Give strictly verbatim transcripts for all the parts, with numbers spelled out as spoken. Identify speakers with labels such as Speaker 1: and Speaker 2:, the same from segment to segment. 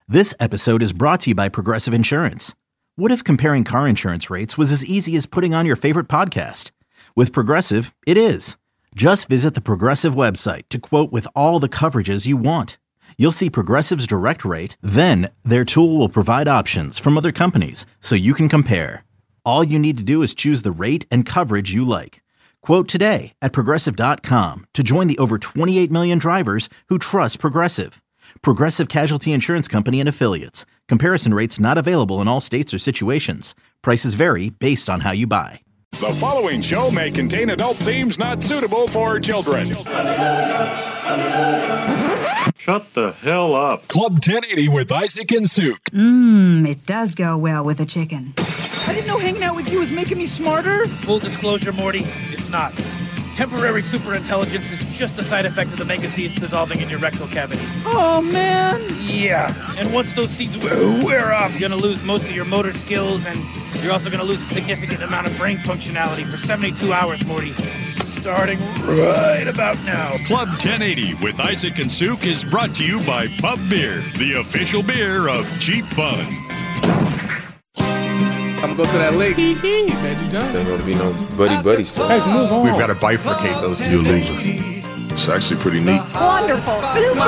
Speaker 1: This episode is brought to you by Progressive Insurance. What if comparing car insurance rates was as easy as putting on your favorite podcast? With Progressive, it is. Just visit the Progressive website to quote with all the coverages you want. You'll see Progressive's direct rate, then their tool will provide options from other companies so you can compare. All you need to do is choose the rate and coverage you like. Quote today at Progressive dot com to join the over twenty-eight million drivers who trust Progressive. Progressive Casualty Insurance Company and Affiliates. Comparison rates not available in all states or situations. Prices vary based on how you buy.
Speaker 2: The following show may contain adult themes not suitable for children.
Speaker 3: Shut the hell up.
Speaker 2: Club ten eighty with Isaac and Suk.
Speaker 4: Mmm, it does go well with a chicken.
Speaker 5: I didn't know hanging out with you was making me smarter.
Speaker 6: Full disclosure, Morty, it's not. Temporary superintelligence is just a side effect of the mega seeds dissolving in your rectal cavity.
Speaker 5: Oh, man.
Speaker 6: Yeah, and once those seeds wear, wear off, you're going to lose most of your motor skills, and you're also going to lose a significant amount of brain functionality for seventy-two hours, Morty. Starting right about now.
Speaker 2: Club ten eighty with Isaac and Suk is brought to you by Pub Beer, the official beer of cheap fun.
Speaker 7: I'm gonna go to that lake. There's
Speaker 8: gonna be no buddy buddy stuff.
Speaker 7: Let's move on.
Speaker 8: We've got to bifurcate those two losers.
Speaker 9: It's actually pretty neat.
Speaker 4: Wonderful.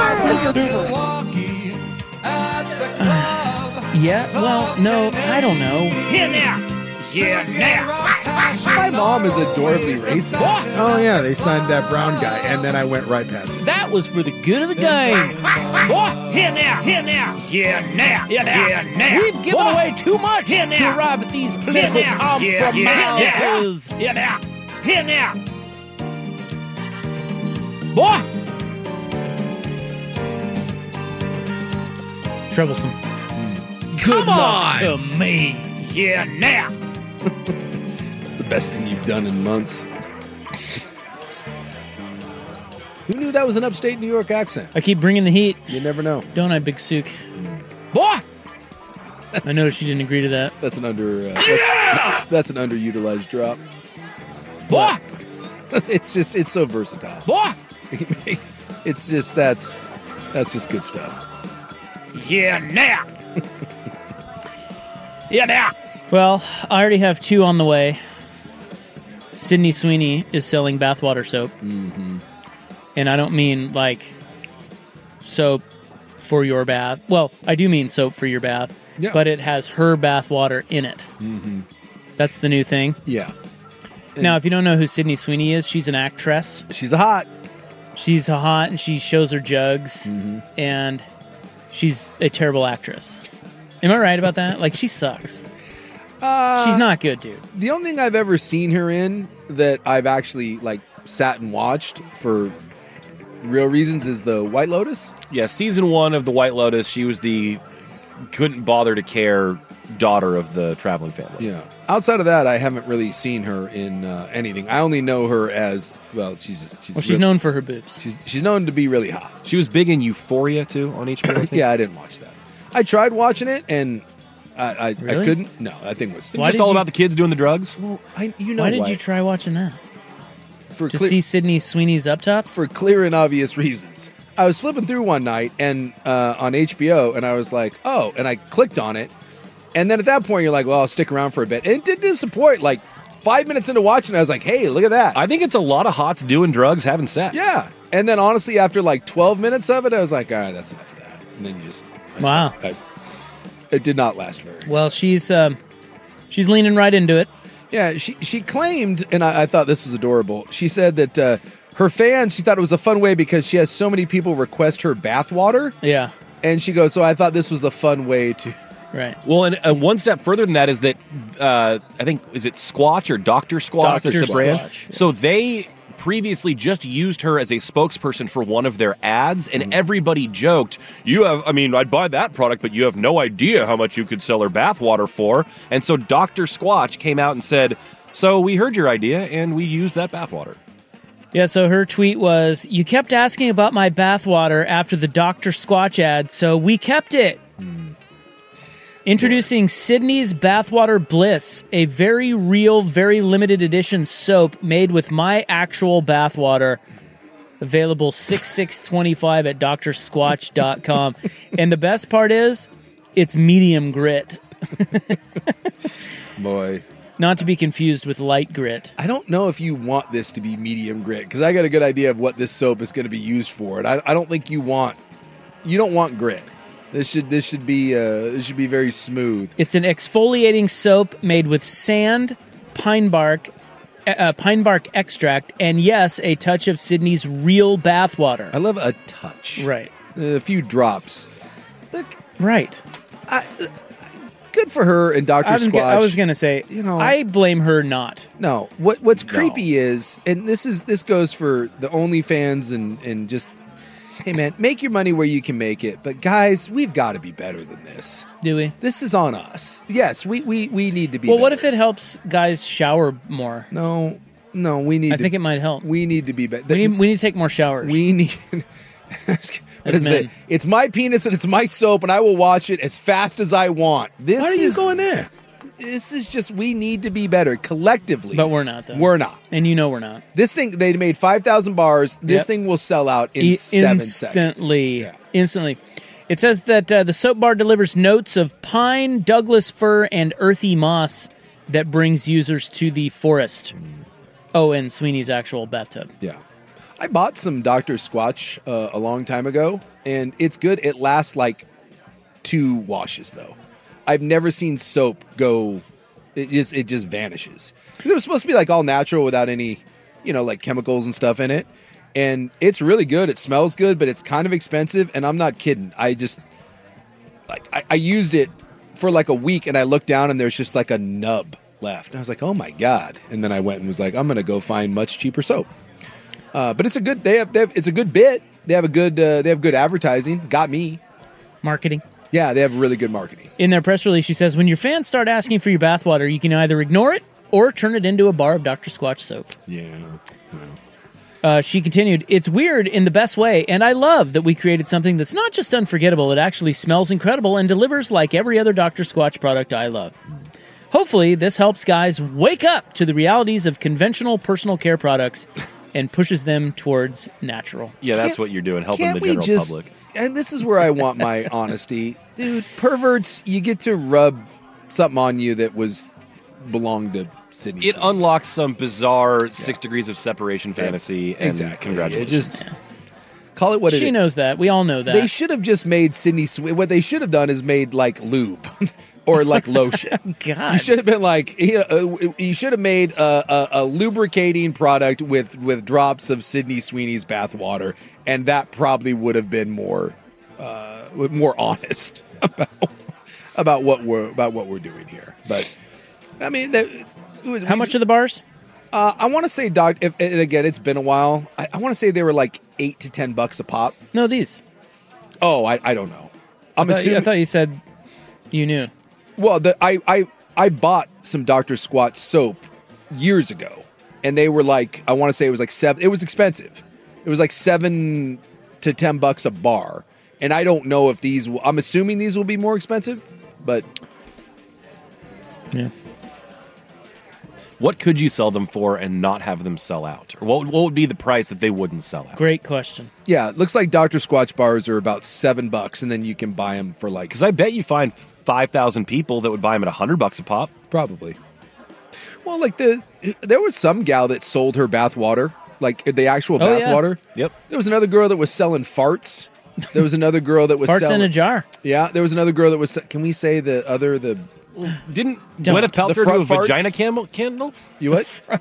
Speaker 5: Yeah, well, no, I don't know.
Speaker 6: Here now! Yeah, now!
Speaker 7: My mom is adorably racist. Oh yeah, they signed that brown guy, and then I went right past it.
Speaker 5: That was for the good of the game.
Speaker 6: Here now! Here now! Yeah, now! Yeah, now! Yeah, now!
Speaker 5: We've given
Speaker 6: Boy.
Speaker 5: away too much
Speaker 6: Here
Speaker 5: to
Speaker 6: now.
Speaker 5: arrive at these political
Speaker 6: Here now. Yeah,
Speaker 5: compromises.
Speaker 6: yeah, yeah. Here now! Here now! Boy!
Speaker 5: Troublesome.
Speaker 6: Good
Speaker 5: Come
Speaker 6: luck
Speaker 5: on.
Speaker 6: to me! Yeah, now!
Speaker 7: It's the best thing you've done in months. Who knew that was an upstate New York accent?
Speaker 5: I keep bringing the heat.
Speaker 7: You never know.
Speaker 5: Don't I, Big Suk?
Speaker 6: Boy!
Speaker 5: I noticed you didn't agree to that.
Speaker 7: That's an under. Uh, yeah! that's, that's an underutilized drop.
Speaker 6: Boy!
Speaker 7: It's just it's so versatile.
Speaker 6: Boy!
Speaker 7: It's just that's that's just good stuff.
Speaker 6: Yeah, now! Yeah, now!
Speaker 5: Well, I already have two on the way. Sydney Sweeney is selling bathwater soap.
Speaker 7: Mm-hmm.
Speaker 5: And I don't mean, like, soap for your bath. Well, I do mean soap for your bath.
Speaker 7: Yeah.
Speaker 5: But it has her bathwater in it.
Speaker 7: Mm-hmm.
Speaker 5: That's the new thing.
Speaker 7: Yeah. And
Speaker 5: now, if you don't know who Sydney Sweeney is, she's an actress.
Speaker 7: She's a hot.
Speaker 5: She's a hot, and she shows her jugs.
Speaker 7: Mm-hmm.
Speaker 5: And she's a terrible actress. Am I right about that? Like, she sucks.
Speaker 7: Uh,
Speaker 5: She's not good, dude.
Speaker 7: The only thing I've ever seen her in that I've actually like sat and watched for real reasons is the White Lotus.
Speaker 10: Yeah, season one of the White Lotus, she was the couldn't bother to care daughter of the traveling family.
Speaker 7: Yeah. Outside of that, I haven't really seen her in uh, anything. I only know her as well. She's just, she's
Speaker 5: Well, she's
Speaker 7: real-
Speaker 5: known for her boobs.
Speaker 7: She's she's known to be really hot.
Speaker 10: She was big in Euphoria too on H B O. I think.
Speaker 7: Yeah, I didn't watch that. I tried watching it and I I,
Speaker 5: Really?
Speaker 7: I couldn't. No, that thing was.
Speaker 5: Why
Speaker 10: just
Speaker 5: did
Speaker 10: all
Speaker 5: you-
Speaker 10: about the kids doing the drugs.
Speaker 7: Well, I you know
Speaker 5: Why did
Speaker 7: what?
Speaker 5: you try watching that?
Speaker 7: for
Speaker 5: To
Speaker 7: cle-
Speaker 5: see Sydney Sweeney's up tops?
Speaker 7: for clear and obvious reasons. I was flipping through one night and uh, on H B O, and I was like, oh, and I clicked on it, and then at that point, you're like, well, I'll stick around for a bit. And it did disappoint. Like five minutes into watching, it, I was like, hey, look at that.
Speaker 10: I think it's a lot of hots doing drugs, having sex.
Speaker 7: Yeah. And then honestly, after like twelve minutes of it, I was like, all right, that's enough of that. And then you just
Speaker 5: Wow.
Speaker 7: I, I, it did not last very.
Speaker 5: Well, she's um, she's leaning right into it.
Speaker 7: Yeah, she she claimed, and I, I thought this was adorable. She said that uh, her fans, she thought it was a fun way because she has so many people request her bathwater.
Speaker 5: Yeah,
Speaker 7: And she goes, so I thought this was a fun way to.
Speaker 5: right.
Speaker 10: Well, and uh, one step further than that is that uh, I think is it Squatch or Doctor Squatch?
Speaker 5: Doctor
Speaker 10: is the brand?
Speaker 5: Squatch, yeah.
Speaker 10: So they previously just used her as a spokesperson for one of their ads, and everybody joked, "You have, I mean, I'd buy that product, but you have no idea how much you could sell her bathwater for." And so Doctor Squatch came out and said, "So we heard your idea, and we used that bathwater."
Speaker 5: Yeah, so her tweet was, "You kept asking about my bathwater after the Doctor Squatch ad, so we kept it." Introducing Sydney's Bathwater Bliss, a very real, very limited edition soap made with my actual bathwater. Available six six twenty-five at doctor squatch dot com. And the best part is, it's medium grit.
Speaker 7: Boy.
Speaker 5: Not to be confused with light grit.
Speaker 7: I don't know if you want this to be medium grit, because I got a good idea of what this soap is going to be used for. And I, I don't think you want, you don't want grit. This should this should be uh, this should be very smooth.
Speaker 5: It's an exfoliating soap made with sand, pine bark, uh, pine bark extract, and yes, a touch of Sydney's real bathwater.
Speaker 7: I love a touch.
Speaker 5: Right.
Speaker 7: A few drops. Look,
Speaker 5: right.
Speaker 7: I, good for her and Doctor
Speaker 5: I was,
Speaker 7: Squatch.
Speaker 5: g- I was gonna say,
Speaker 7: you know,
Speaker 5: I blame her not.
Speaker 7: No, what what's
Speaker 5: No.
Speaker 7: creepy is, and this is this goes for the OnlyFans and and just, hey man, make your money where you can make it. But guys, we've got to be better than this.
Speaker 5: Do we?
Speaker 7: This is on us. Yes, we we, we need to be.
Speaker 5: Well,
Speaker 7: better.
Speaker 5: what if it helps guys shower more?
Speaker 7: No, no, we need.
Speaker 5: I
Speaker 7: to,
Speaker 5: think it might help.
Speaker 7: We need to be better.
Speaker 5: We need, we need to take more showers.
Speaker 7: We need. What is
Speaker 5: men.
Speaker 7: it? It's my penis and it's my soap, and I will wash it as fast as I want. This
Speaker 5: Why are you
Speaker 7: is
Speaker 5: going
Speaker 7: there. This is just, we need to be better collectively.
Speaker 5: But we're not, though.
Speaker 7: We're not.
Speaker 5: And you know we're not.
Speaker 7: This thing, they made five thousand bars. This
Speaker 5: Yep.
Speaker 7: thing will sell out in
Speaker 5: E-
Speaker 7: seven seconds.
Speaker 5: instantly. Instantly. It says that uh, the soap bar delivers notes of pine, Douglas fir, and earthy moss that brings users to the forest. Oh, and Sweeney's actual bathtub.
Speaker 7: Yeah. I bought some Doctor Squatch uh, a long time ago, and it's good. It lasts like two washes, though. I've never seen soap go, it just, it just vanishes. Because it was supposed to be like all natural without any, you know, like chemicals and stuff in it. And it's really good. It smells good, but it's kind of expensive. And I'm not kidding. I just, like, I, I used it for like a week, and I looked down, and there's just like a nub left. And I was like, oh my God. And then I went and was like, I'm going to go find much cheaper soap. Uh, but it's a good. They have, they have. It's a good bit. They have a good. Uh, they have good advertising. Got me.
Speaker 5: Marketing.
Speaker 7: Yeah, they have really good marketing.
Speaker 5: In their press release, she says, when your fans start asking for your bathwater, you can either ignore it or turn it into a bar of Doctor Squatch soap.
Speaker 7: Yeah.
Speaker 5: Uh, she continued, it's weird in the best way, and I love that we created something that's not just unforgettable, it actually smells incredible and delivers like every other Doctor Squatch product I love. Hopefully, this helps guys wake up to the realities of conventional personal care products and pushes them towards natural.
Speaker 10: Yeah, that's
Speaker 7: Can't-
Speaker 10: what you're doing, helping
Speaker 7: Can't
Speaker 10: the
Speaker 7: we
Speaker 10: general
Speaker 7: just?
Speaker 10: public.
Speaker 7: And this is where I want my honesty, dude. Perverts, you get to rub something on you that was belonged to Sydney.
Speaker 10: It
Speaker 7: Sweeney.
Speaker 10: unlocks some bizarre six degrees of separation fantasy, and
Speaker 7: exactly.
Speaker 10: congratulations.
Speaker 7: It just call it what it
Speaker 5: She
Speaker 7: is.
Speaker 5: knows that. We all know that.
Speaker 7: They should have just made Sydney Sweeney. What they should have done is made like lube or like lotion.
Speaker 5: God.
Speaker 7: You should have been like, you, know, uh, you should have made a, a, a lubricating product with, with drops of Sydney Sweeney's bathwater, and that probably would have been more uh, more honest about about what we're about what we're doing here. But I mean, that, it was,
Speaker 5: How much are the bars?
Speaker 7: Uh, I want to say, Doc. If, and again, it's been a while. I, I want to say they were like eight to ten bucks a pop.
Speaker 5: No, these.
Speaker 7: Oh, I, I don't know. I'm
Speaker 5: I thought,
Speaker 7: assuming.
Speaker 5: I thought you said you knew.
Speaker 7: Well, the, I, I I bought some Doctor Squatch soap years ago, and they were like, I want to say it was like seven. It was expensive. It was like seven to ten bucks a bar, and I don't know if these. Will, I'm assuming these will be more expensive, but
Speaker 5: yeah.
Speaker 10: What could you sell them for and not have them sell out? Or what, what would be the price that they wouldn't sell out?
Speaker 5: Great question.
Speaker 7: yeah, it looks like Doctor Squatch bars are about seven bucks, and then you can buy them for like
Speaker 10: Because I bet you find five thousand people that would buy them at one hundred bucks a pop.
Speaker 7: probably. Well, like the there was some gal that sold her bath water, like the actual
Speaker 5: Oh,
Speaker 7: bath
Speaker 5: yeah.
Speaker 7: water.
Speaker 10: Yep.
Speaker 7: There was another girl that was selling farts. There was another girl that was
Speaker 5: Farts
Speaker 7: selling
Speaker 5: in a jar.
Speaker 7: Yeah, there was another girl that was. Can we say the other the?
Speaker 10: Didn't
Speaker 5: Don't.
Speaker 10: Gwyneth Paltrow
Speaker 7: The
Speaker 10: do a
Speaker 7: front farts?
Speaker 10: vagina candle? candle?
Speaker 7: You what?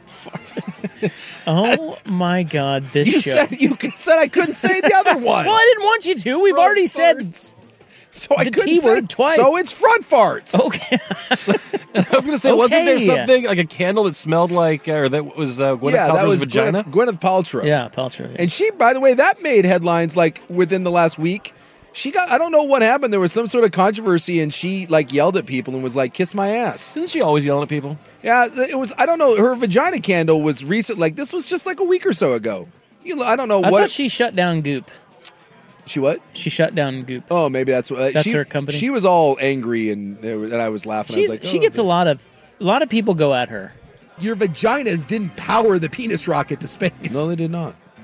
Speaker 5: Oh my God! This
Speaker 7: You
Speaker 5: show.
Speaker 7: said you said I couldn't say the other one.
Speaker 5: Well, I didn't want you to. We've
Speaker 7: Front
Speaker 5: already said.
Speaker 7: So I
Speaker 5: the
Speaker 7: couldn't
Speaker 5: T
Speaker 7: say
Speaker 5: word twice.
Speaker 7: So it's front farts.
Speaker 5: Okay.
Speaker 10: I was going to say, wasn't there
Speaker 5: Okay.
Speaker 10: something like a candle that smelled like, uh, or that was uh, Gwyneth
Speaker 7: yeah,
Speaker 10: Paltrow's
Speaker 7: that was
Speaker 10: vagina?
Speaker 7: Gwyneth, Gwyneth Paltrow.
Speaker 5: Yeah, Paltrow. Yeah.
Speaker 7: And she, by the way, that made headlines like within the last week. She got, I don't know what happened. There was some sort of controversy, and she like yelled at people and was like, "Kiss my ass."
Speaker 10: Isn't she always yelling at people?
Speaker 7: Yeah, it was. I don't know. Her vagina candle was recent. Like this was just like a week or so ago. You, I don't know
Speaker 5: I
Speaker 7: what
Speaker 5: thought she shut down Goop.
Speaker 7: she what.
Speaker 5: She shut down Goop.
Speaker 7: Oh, maybe that's what. Uh,
Speaker 5: That's
Speaker 7: she,
Speaker 5: her company?
Speaker 7: She was all angry, and there was- and I was laughing.
Speaker 5: She's
Speaker 7: I was like,
Speaker 5: she
Speaker 7: "Oh,
Speaker 5: gets a lot of a lot of people go at her.
Speaker 7: Your vaginas didn't power the penis rocket to space. No, they did not.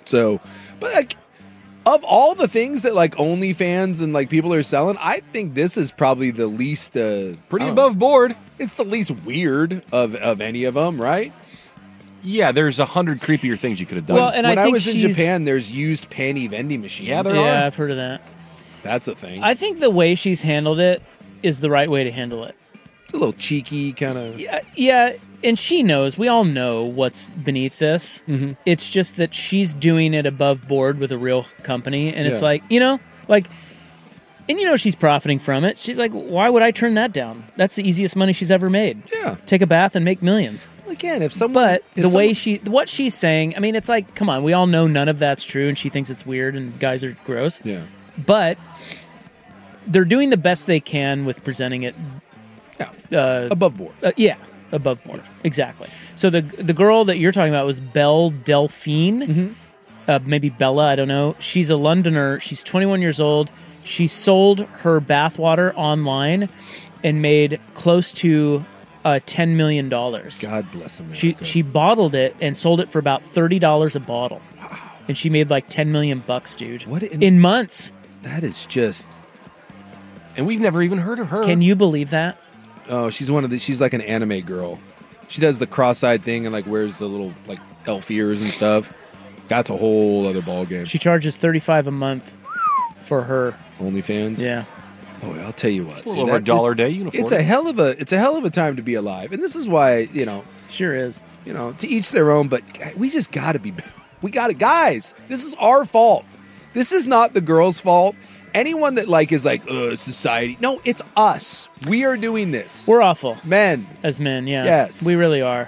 Speaker 7: So, but like, of all the things that like OnlyFans and like people are selling, I think this is probably the least uh,
Speaker 10: Pretty
Speaker 7: I don't
Speaker 10: above
Speaker 7: know.
Speaker 10: board.
Speaker 7: It's the least weird of of any of them, right?
Speaker 10: Yeah, there's a hundred creepier things you could have done.
Speaker 5: Well, and
Speaker 7: when
Speaker 5: I
Speaker 7: I,
Speaker 5: think
Speaker 7: was in
Speaker 5: she's-
Speaker 7: Japan, there's used panty vending machines.
Speaker 10: Yeah, there
Speaker 5: Yeah,
Speaker 10: are.
Speaker 5: I've heard of that.
Speaker 7: That's a thing.
Speaker 5: I think the way she's handled it is the right way to handle it.
Speaker 7: a little cheeky kind of.
Speaker 5: Yeah, yeah, and she knows. We all know what's beneath this.
Speaker 7: Mhm.
Speaker 5: It's just that she's doing it above board with a real company, and it's
Speaker 7: Yeah.
Speaker 5: like, you know, like, and you know she's profiting from it. She's like, why would I turn that down? That's the easiest money she's ever made.
Speaker 7: Yeah.
Speaker 5: Take a bath and make millions.
Speaker 7: Again, if someone,
Speaker 5: But
Speaker 7: if
Speaker 5: the way
Speaker 7: someone-
Speaker 5: she, what she's saying, I mean, it's like, come on, we all know none of that's true, and she thinks it's weird, and guys are gross.
Speaker 7: yeah,
Speaker 5: But they're doing the best they can with presenting it.
Speaker 7: yeah,
Speaker 5: Uh,
Speaker 7: above board.
Speaker 5: uh, yeah, above board, exactly. So the the girl that you're talking about was Belle Delphine,
Speaker 7: Mm-hmm.
Speaker 5: uh, maybe Bella, I don't know. She's a Londoner. She's twenty-one years old. She sold her bathwater online and made close to uh, ten million dollars.
Speaker 7: God bless America.
Speaker 5: She she bottled it and sold it for about thirty dollars a bottle. Wow. And she made like ten million bucks, dude.
Speaker 7: What in-
Speaker 5: in months?
Speaker 7: that is just.
Speaker 10: and we've never even heard of her.
Speaker 5: Can you believe that?
Speaker 7: Oh, she's one of the. She's like an anime girl. She does the cross-eyed thing and like wears the little like elf ears and stuff. That's a whole other ball game.
Speaker 5: She charges thirty-five a month for her.
Speaker 7: OnlyFans.
Speaker 5: Yeah.
Speaker 7: Boy, I'll tell you what.
Speaker 10: A little over a
Speaker 7: that
Speaker 10: dollar a
Speaker 7: is-
Speaker 10: day, you can afford
Speaker 7: It's a
Speaker 10: it.
Speaker 7: hell of a. It's a hell of a time to be alive, and this is why you know.
Speaker 5: Sure is.
Speaker 7: You know, to each their own. But we just got to be. We got it, guys. This is our fault. This is not the girl's fault. Anyone that like is like, uh, society. No, it's us. We are doing this.
Speaker 5: We're awful
Speaker 7: Men.
Speaker 5: as men, yeah.
Speaker 7: Yes.
Speaker 5: We really are.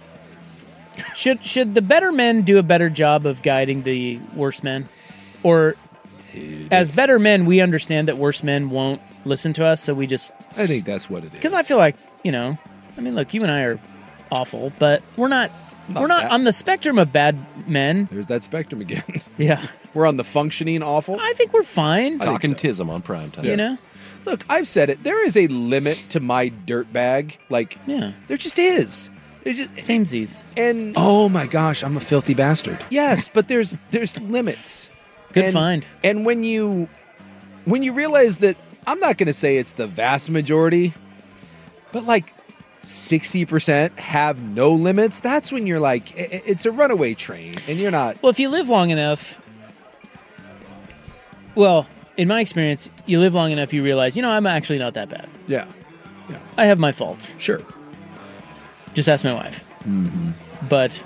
Speaker 5: Should should the better men do a better job of guiding the worse men? Or as better men, we understand that worse men won't listen to us, so we just
Speaker 7: I think that's what it is.
Speaker 5: because I feel like, you know, I mean, look, you and I are awful, but we're not
Speaker 7: Not
Speaker 5: we're not
Speaker 7: that-
Speaker 5: on the spectrum of bad men.
Speaker 7: There's that spectrum again.
Speaker 5: Yeah.
Speaker 7: We're on the functioning awful.
Speaker 5: I think we're fine.
Speaker 7: think
Speaker 10: Talking
Speaker 7: so.
Speaker 10: tism on prime time.
Speaker 5: You know?
Speaker 7: Look, I've said it. There is a limit to my dirt bag. Like,
Speaker 5: Yeah.
Speaker 7: there just is. There's just
Speaker 5: Samesies.
Speaker 7: and oh my gosh, I'm a filthy bastard. Yes, but there's there's limits.
Speaker 5: Good
Speaker 7: and,
Speaker 5: find.
Speaker 7: And when you when you realize that I'm not going to say it's the vast majority, but like sixty percent have no limits, that's when you're like i- i- it's a runaway train and you're not.
Speaker 5: Well, if you live long enough, well, in my experience, you live long enough, you realize, you know, I'm actually not that bad.
Speaker 7: Yeah.
Speaker 5: I have my faults.
Speaker 7: Sure.
Speaker 5: Just ask my wife.
Speaker 7: Mm-hmm.
Speaker 5: But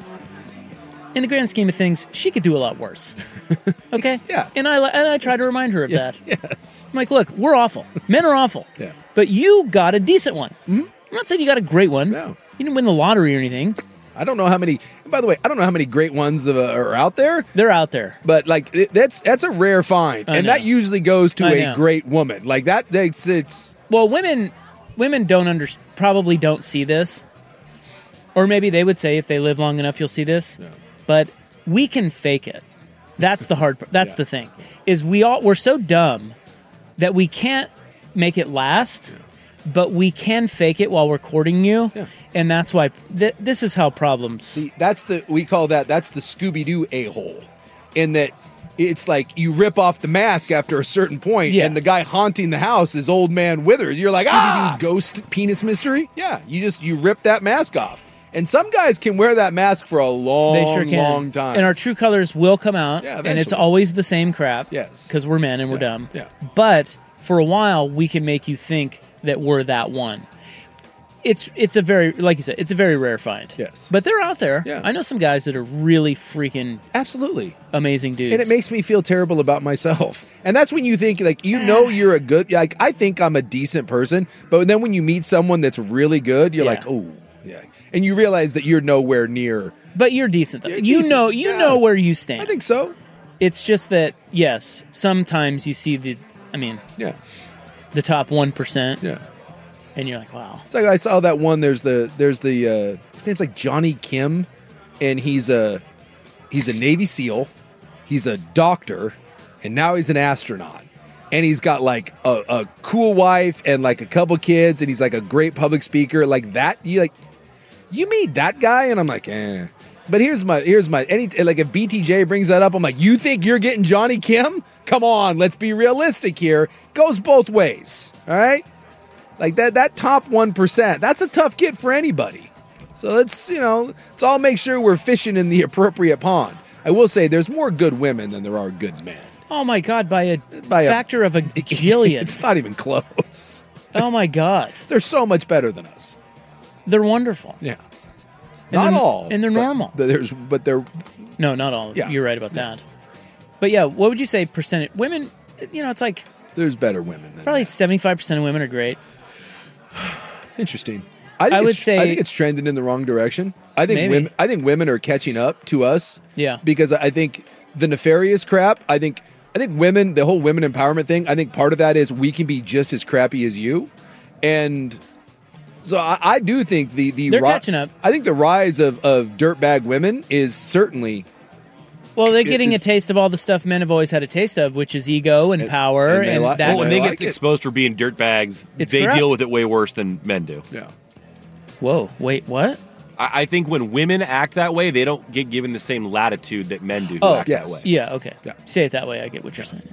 Speaker 5: in the grand scheme of things, she could do a lot worse. Okay?
Speaker 7: Yeah.
Speaker 5: And I and I try to remind her of
Speaker 7: Yeah.
Speaker 5: that.
Speaker 7: Yes.
Speaker 5: I'm like, look, we're awful. Men are awful.
Speaker 7: Yeah.
Speaker 5: But you got a decent one. Mm-hmm. I'm not saying you got a great one.
Speaker 7: No.
Speaker 5: You didn't win the lottery or anything.
Speaker 7: I don't know how many. And by the way, I don't know how many great ones uh, are out there.
Speaker 5: They're out there.
Speaker 7: But like it, that's that's a rare find,
Speaker 5: I
Speaker 7: and
Speaker 5: know.
Speaker 7: that usually goes to
Speaker 5: I
Speaker 7: a
Speaker 5: know.
Speaker 7: great woman. Like that, it's, it's
Speaker 5: Well, women women don't under, probably don't see this. Or maybe they would say if they live long enough you'll see this.
Speaker 7: Yeah.
Speaker 5: But we can fake it. That's the hard part. That's
Speaker 7: Yeah.
Speaker 5: the thing. Is we all we're so dumb that we can't make it last, but we can fake it while we're courting you.
Speaker 7: Yeah.
Speaker 5: And that's why th- this is how problems
Speaker 7: see, that's the we call that that's the Scooby Doo a hole, in that it's like you rip off the mask after a certain point,
Speaker 5: Yeah.
Speaker 7: and the guy haunting the house is Old Man Withers. You're like,
Speaker 5: Scooby-Doo
Speaker 7: ah, ghost penis mystery. Yeah, you just you rip that mask off, and some guys can wear that mask for a long,
Speaker 5: they sure can.
Speaker 7: long time.
Speaker 5: And our true colors will come out.
Speaker 7: Yeah,
Speaker 5: and it's
Speaker 7: eventually.
Speaker 5: always the same crap.
Speaker 7: Yes.
Speaker 5: Because we're men and we're
Speaker 7: Yeah,
Speaker 5: dumb.
Speaker 7: yeah.
Speaker 5: But for a while, we can make you think that we're that one. It's it's a very, like you said, it's a very rare find.
Speaker 7: Yes.
Speaker 5: But they're out there.
Speaker 7: Yeah.
Speaker 5: I know some guys that are really freaking
Speaker 7: Absolutely.
Speaker 5: amazing dudes.
Speaker 7: And it makes me feel terrible about myself. And that's when you think, like, you know, you're a good, like, I think I'm a decent person. But then when you meet someone that's really good, you're
Speaker 5: Yeah.
Speaker 7: like, oh, yeah. And you realize that you're nowhere near.
Speaker 5: But you're decent though.
Speaker 7: You're
Speaker 5: you
Speaker 7: decent.
Speaker 5: know you
Speaker 7: Yeah.
Speaker 5: know where you stand.
Speaker 7: I think so.
Speaker 5: It's just that, yes, sometimes you see the, I mean,
Speaker 7: Yeah.
Speaker 5: the top one percent.
Speaker 7: Yeah.
Speaker 5: And you're like, wow.
Speaker 7: It's like I saw that one. There's the, there's the, uh, his name's like Johnny Kim. And he's a, he's a Navy SEAL. He's a doctor. And now he's an astronaut. And he's got like a, a cool wife and like a couple kids. And he's like a great public speaker. Like that. You like, you meet that guy. And I'm like, eh. But here's my here's my any like if B T J brings that up, I'm like, you think you're getting Johnny Kim? Come on, let's be realistic here. Goes both ways. All right, like that that top one percent. That's a tough get for anybody. So let's you know let's all make sure we're fishing in the appropriate pond. I will say there's more good women than there are good men.
Speaker 5: Oh my God, by a
Speaker 7: By a-
Speaker 5: factor of a jillion.
Speaker 7: It's not even close.
Speaker 5: Oh my God.
Speaker 7: They're so much better than us.
Speaker 5: They're wonderful.
Speaker 7: Yeah.
Speaker 5: And
Speaker 7: Not
Speaker 5: they're-
Speaker 7: all.
Speaker 5: and they're
Speaker 7: but-
Speaker 5: normal.
Speaker 7: But there's but they're
Speaker 5: No, not all.
Speaker 7: Yeah.
Speaker 5: You're right about that. But yeah, what would you say percentage? Women, you know, it's like
Speaker 7: there's better women than
Speaker 5: probably seventy-five percent of women are great.
Speaker 7: Interesting. I, think
Speaker 5: I would
Speaker 7: it's,
Speaker 5: say-
Speaker 7: I think it's trending in the wrong direction. I think
Speaker 5: Maybe.
Speaker 7: women. I think women are catching up to us.
Speaker 5: Yeah.
Speaker 7: Because I think the nefarious crap. I think. I think women. The whole women empowerment thing. I think part of that is we can be just as crappy as you, and so I, I do think the the
Speaker 5: They're
Speaker 7: ri-
Speaker 5: catching up.
Speaker 7: I think the rise of of dirtbag women is certainly.
Speaker 5: Well, they're
Speaker 7: It
Speaker 5: getting
Speaker 7: is-
Speaker 5: a taste of all the stuff men have always had a taste of, which is ego and, power,
Speaker 7: and
Speaker 5: and,
Speaker 7: they li-
Speaker 5: that.
Speaker 7: and
Speaker 10: Well, when
Speaker 7: they
Speaker 10: they
Speaker 7: like
Speaker 10: get
Speaker 7: it.
Speaker 10: exposed for being dirtbags,
Speaker 5: It's
Speaker 10: they
Speaker 5: correct.
Speaker 10: deal with it way worse than men do.
Speaker 7: Yeah.
Speaker 5: Whoa, wait, what?
Speaker 10: I, I think when women act that way, they don't get given the same latitude that men do who
Speaker 5: Oh,
Speaker 10: act
Speaker 7: yes.
Speaker 10: that way.
Speaker 5: Yeah, okay.
Speaker 7: Yeah.
Speaker 5: Say it that way. I get what you're saying.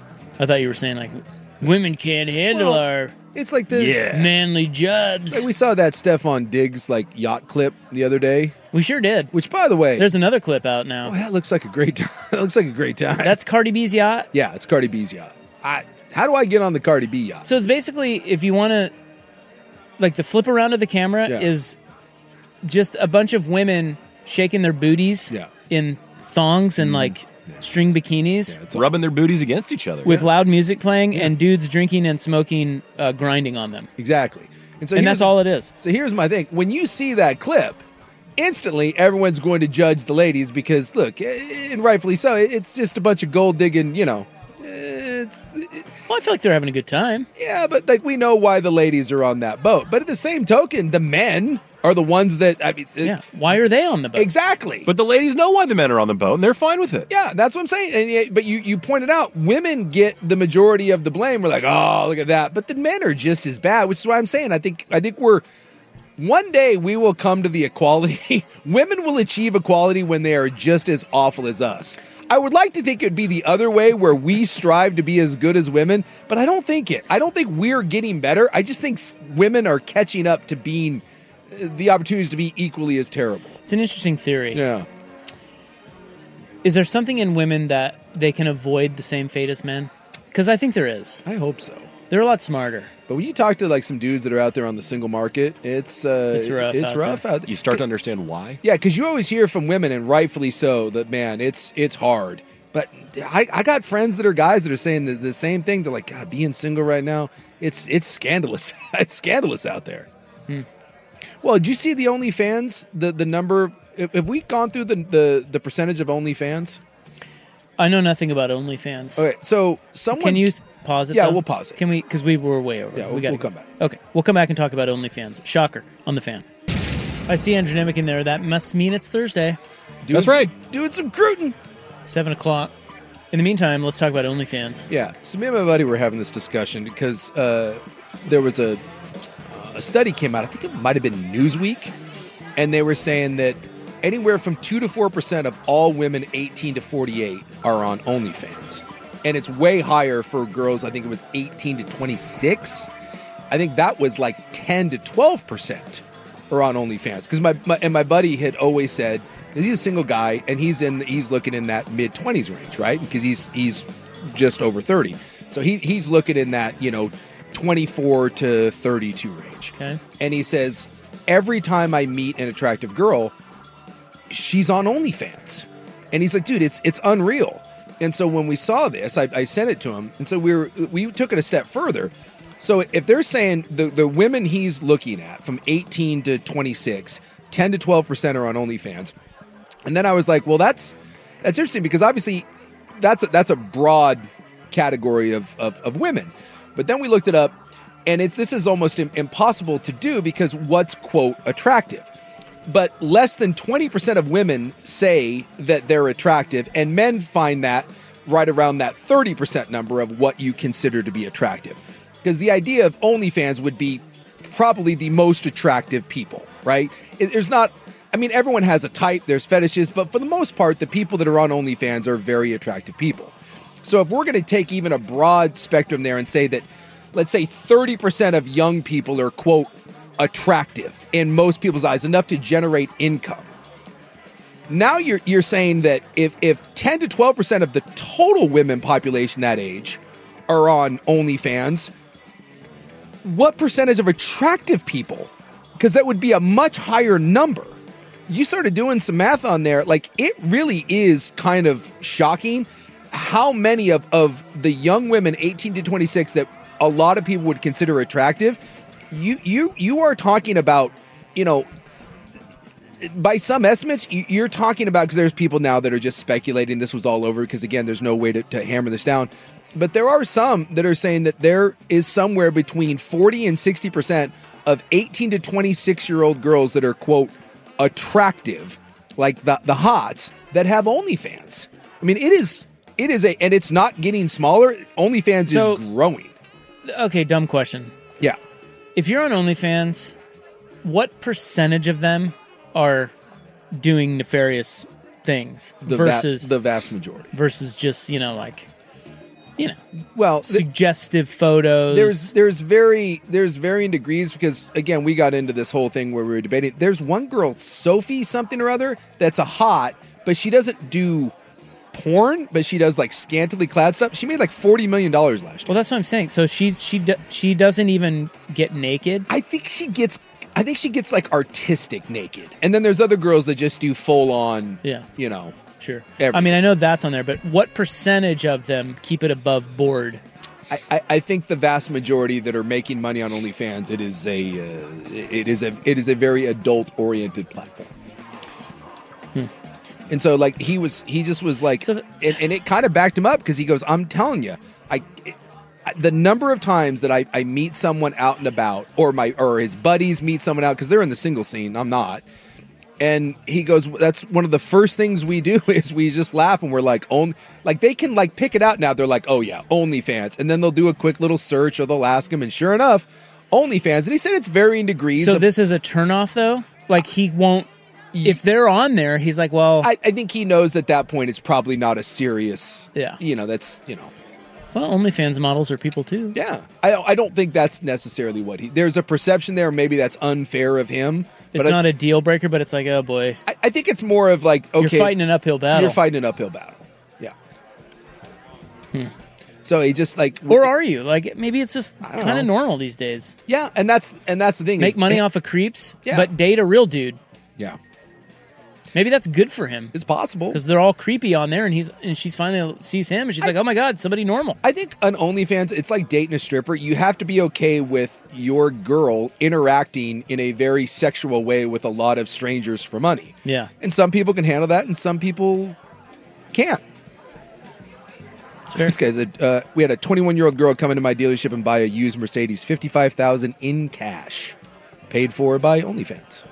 Speaker 5: I thought you were saying like women can't handle
Speaker 7: Well,
Speaker 5: our
Speaker 7: It's like the
Speaker 5: manly jobs.
Speaker 7: Like we saw that Stefan Diggs like yacht clip the other day.
Speaker 5: We sure did.
Speaker 7: Which, by the way,
Speaker 5: There's another clip out now.
Speaker 7: oh, that looks like a great time. That looks like a great time.
Speaker 5: That's Cardi B's yacht.
Speaker 7: yeah, it's Cardi B's yacht. I, how do I get on the Cardi B yacht?
Speaker 5: So it's basically if you want to, like the flip around of the camera
Speaker 7: Yeah.
Speaker 5: is just a bunch of women shaking their booties
Speaker 7: Yeah.
Speaker 5: in thongs and like string bikinis
Speaker 7: Yeah, it's all-
Speaker 10: Rubbing their booties against each other.
Speaker 5: with loud music playing and dudes drinking and smoking, uh, grinding on them.
Speaker 7: exactly. And so
Speaker 5: And
Speaker 7: here's-
Speaker 5: that's all it is.
Speaker 7: So here's my thing: when you see that clip, instantly everyone's going to judge the ladies because look, eh, and rightfully so. It's just a bunch of gold digging, you know. It's
Speaker 5: Well, I feel like they're having a good time.
Speaker 7: yeah, but like we know why the ladies are on that boat. But at the same token, the men are the ones that I mean, eh,
Speaker 5: Yeah. Why are they on the boat?
Speaker 7: exactly.
Speaker 10: But the ladies know why the men are on the boat, and they're fine with it.
Speaker 7: Yeah, that's what I'm saying. And yet, but you you pointed out women get the majority of the blame. We're like, oh, look at that. But the men are just as bad, which is why I'm saying I think I think we're one day we will come to the equality. Women will achieve equality when they are just as awful as us. I would like to think it'd be the other way where we strive to be as good as women, but I don't think it. I don't think we're getting better. I just think s- women are catching up to being uh, the opportunities to be equally as terrible.
Speaker 5: It's an interesting theory.
Speaker 7: Yeah.
Speaker 5: Is there something in women that they can avoid the same fate as men? Because I think there is.
Speaker 7: I hope so.
Speaker 5: They're a lot smarter.
Speaker 7: But when you talk to like some dudes that are out there on the single market, it's uh,
Speaker 5: It's rough
Speaker 7: It's
Speaker 5: out
Speaker 7: rough
Speaker 5: there.
Speaker 7: out there.
Speaker 10: You start to understand why.
Speaker 7: Yeah, because you always hear from women, and rightfully so, that man, it's it's hard. But I, I got friends that are guys that are saying the, the same thing. They're like, God, being single right now, it's it's scandalous. It's scandalous out there.
Speaker 5: Hmm.
Speaker 7: Well, did you see the OnlyFans? The the number? Have have we gone through the the, the percentage of OnlyFans?
Speaker 5: I know nothing about OnlyFans.
Speaker 7: Okay, so someone
Speaker 5: Can you s- pause it?
Speaker 7: Yeah,
Speaker 5: though?
Speaker 7: we'll pause it.
Speaker 5: Can we? Because we were way over.
Speaker 7: Yeah,
Speaker 5: we
Speaker 7: we'll-
Speaker 5: gotta
Speaker 7: we'll
Speaker 5: go.
Speaker 7: come back.
Speaker 5: Okay, we'll come back and talk about OnlyFans. Shocker on the fan. I see Andrew Nemick in there. That must mean it's Thursday,
Speaker 7: doing
Speaker 10: That's
Speaker 7: some-
Speaker 10: right.
Speaker 7: doing some crutin'.
Speaker 5: seven o'clock. In the meantime, let's talk about OnlyFans.
Speaker 7: Yeah. So me and my buddy were having this discussion because uh, there was a a study came out. I think it might have been Newsweek, and they were saying that anywhere from two to four percent of all women eighteen to forty-eight are on OnlyFans, and it's way higher for girls. I think it was eighteen to twenty-six. I think that was like ten to twelve percent are on OnlyFans because my, my and my buddy had always said. He's a single guy, and he's in. He's looking in that mid twenties range, right? Because he's he's just over thirty, so he he's looking in that you know twenty four to thirty two range.
Speaker 5: Okay.
Speaker 7: And he says every time I meet an attractive girl, she's on OnlyFans, and he's like, dude, it's it's unreal. And so when we saw this, I, I sent it to him, and so we were we took it a step further. So if they're saying the the women he's looking at from eighteen to twenty-six, ten to twelve percent are on OnlyFans. And then I was like, well, that's that's interesting because obviously that's a, that's a broad category of, of, of women. But then we looked it up, and it's this is almost im- impossible to do because what's, quote, attractive? But less than twenty percent of women say that they're attractive, and men find that right around that thirty percent number of what you consider to be attractive. Because the idea of OnlyFans would be probably the most attractive people, right? It, there's not... I mean, everyone has a type, there's fetishes, but for the most part, the people that are on OnlyFans are very attractive people. So if we're going to take even a broad spectrum there and say that, let's say thirty percent of young people are, quote, attractive in most people's eyes, enough to generate income. Now you're you're saying that if, if ten to twelve percent of the total women population that age are on OnlyFans, what percentage of attractive people? Because that would be a much higher number. You started doing some math on there. Like, it really is kind of shocking how many of, of the young women eighteen to twenty-six that a lot of people would consider attractive, you you you are talking about, you know, by some estimates, you're talking about, because there's people now that are just speculating this was all over, because again, there's no way to, to hammer this down. But there are some that are saying that there is somewhere between forty and sixty percent of eighteen to twenty-six year old girls that are, quote, attractive, like the, the hots, that have OnlyFans. I mean, it is, it is a, and it's not getting smaller. OnlyFans
Speaker 5: So-
Speaker 7: is growing.
Speaker 5: Okay, dumb question.
Speaker 7: Yeah.
Speaker 5: If you're on OnlyFans, what percentage of them are doing nefarious things
Speaker 7: The, va-
Speaker 5: versus
Speaker 7: the vast majority.
Speaker 5: versus just, you know, like, you know,
Speaker 7: Well, th-
Speaker 5: suggestive photos?
Speaker 7: There's there's very there's varying degrees, because again, we got into this whole thing where we were debating. There's one girl, Sophie something or other, that's a hot, but she doesn't do porn, but she does like scantily clad stuff. She made like forty million dollars last year.
Speaker 5: Well, that's what I'm saying. So she she do, she doesn't even get naked.
Speaker 7: I think she gets I think she gets like artistic naked. And then there's other girls that just do full on,
Speaker 5: Yeah.
Speaker 7: you know.
Speaker 5: Sure.
Speaker 7: Everything.
Speaker 5: I mean, I know that's on there, but what percentage of them keep it above board?
Speaker 7: I, I, I think the vast majority that are making money on OnlyFans, it is a uh, it is a it is a very adult oriented platform. And so, like, he was, he just was like,
Speaker 5: So the-
Speaker 7: and, and it kind of backed him up, because he goes, I'm telling you, I, it, the number of times that I, I meet someone out and about, or my, or his buddies meet someone out, because they're in the single scene, I'm not. And he goes, that's one of the first things we do is we just laugh and we're like, on, like they can like pick it out now. They're like, oh yeah, OnlyFans. And then they'll do a quick little search, or they'll ask him. And sure enough, OnlyFans. And he said it's varying degrees.
Speaker 5: So
Speaker 7: of,
Speaker 5: this is a turnoff, though? Like, he won't, if they're on there, he's like, well,
Speaker 7: I, I think he knows at that point it's probably not a serious,
Speaker 5: Yeah.
Speaker 7: you know, that's, you know.
Speaker 5: well, OnlyFans models are people too.
Speaker 7: Yeah, I I don't think that's necessarily what he. There's a perception there. Maybe that's unfair of him.
Speaker 5: It's
Speaker 7: but
Speaker 5: not a deal breaker, but it's like, oh boy,
Speaker 7: I, I think it's more of like, okay,
Speaker 5: you're fighting an uphill battle.
Speaker 7: You're fighting an uphill battle. Yeah. So he just like,
Speaker 5: Or are you? Like, maybe it's just
Speaker 7: I don't
Speaker 5: kind of
Speaker 7: know.
Speaker 5: normal these days.
Speaker 7: yeah, and that's and that's the thing.
Speaker 5: Make
Speaker 7: is-
Speaker 5: money
Speaker 7: and-
Speaker 5: off of creeps,
Speaker 7: Yeah.
Speaker 5: but date a real dude.
Speaker 7: Yeah,
Speaker 5: Maybe that's good for him
Speaker 7: it's possible.
Speaker 5: because they're all creepy on there, and he's and she's finally sees him, and she's like, oh my god, somebody normal.
Speaker 7: I think on OnlyFans, it's like dating a stripper. You have to be okay with your girl interacting in a very sexual way with a lot of strangers for money.
Speaker 5: Yeah,
Speaker 7: And some people can handle that, and some people can't.
Speaker 5: it's fair.
Speaker 7: This guy's a, uh, we had a twenty-one year old girl come into my dealership and buy a used Mercedes, fifty-five thousand dollars in cash, paid for by OnlyFans.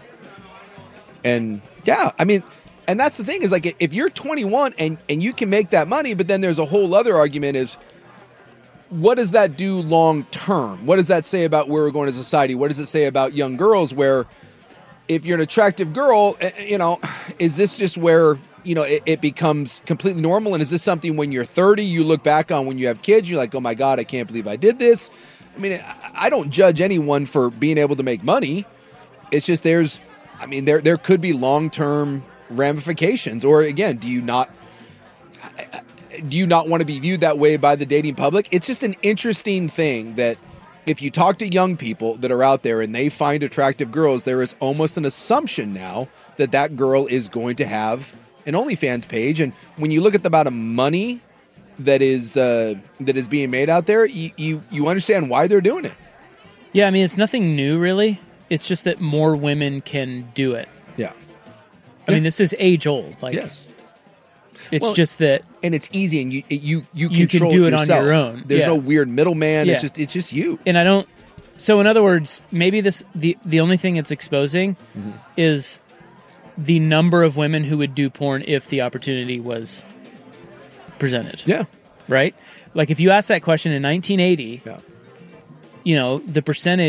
Speaker 7: And yeah, I mean, and that's the thing is like, if you're twenty-one and, and you can make that money, but then there's a whole other argument is, what does that do long term? What does that say about where we're going as a society? What does it say about young girls where if you're an attractive girl, eh, you know, is this just where, you know, it, it becomes completely normal? And is this something when you're thirty, you look back on when you have kids, you're like, oh my God, I can't believe I did this. I mean, I, I don't judge anyone for being able to make money. It's just there's, I mean, there there could be long-term ramifications. Or again, do you not do you not want to be viewed that way by the dating public? It's just an interesting thing that if you talk to young people that are out there and they find attractive girls, there is almost an assumption now that that girl is going to have an OnlyFans page. And when you look at the amount of money that is uh, that is being made out there, you, you you understand why they're doing it.
Speaker 5: Yeah, I mean, it's nothing new, really. It's just that more women can do it.
Speaker 7: Yeah.
Speaker 5: I mean, this is age old. Like,
Speaker 7: Yes.
Speaker 5: it's
Speaker 7: Well,
Speaker 5: just that
Speaker 7: And it's easy, and you you you,
Speaker 5: You can
Speaker 7: control
Speaker 5: do it on
Speaker 7: yourself.
Speaker 5: your own.
Speaker 7: There's
Speaker 5: Yeah.
Speaker 7: no weird middleman. It's
Speaker 5: Yeah.
Speaker 7: just it's just you.
Speaker 5: and I don't. So, in other words, maybe this the the only thing it's exposing
Speaker 7: Mm-hmm.
Speaker 5: is the number of women who would do porn if the opportunity was presented.
Speaker 7: Yeah.
Speaker 5: Right. Like if you asked that question in nineteen eighty,
Speaker 7: Yeah.
Speaker 5: you know, the percentage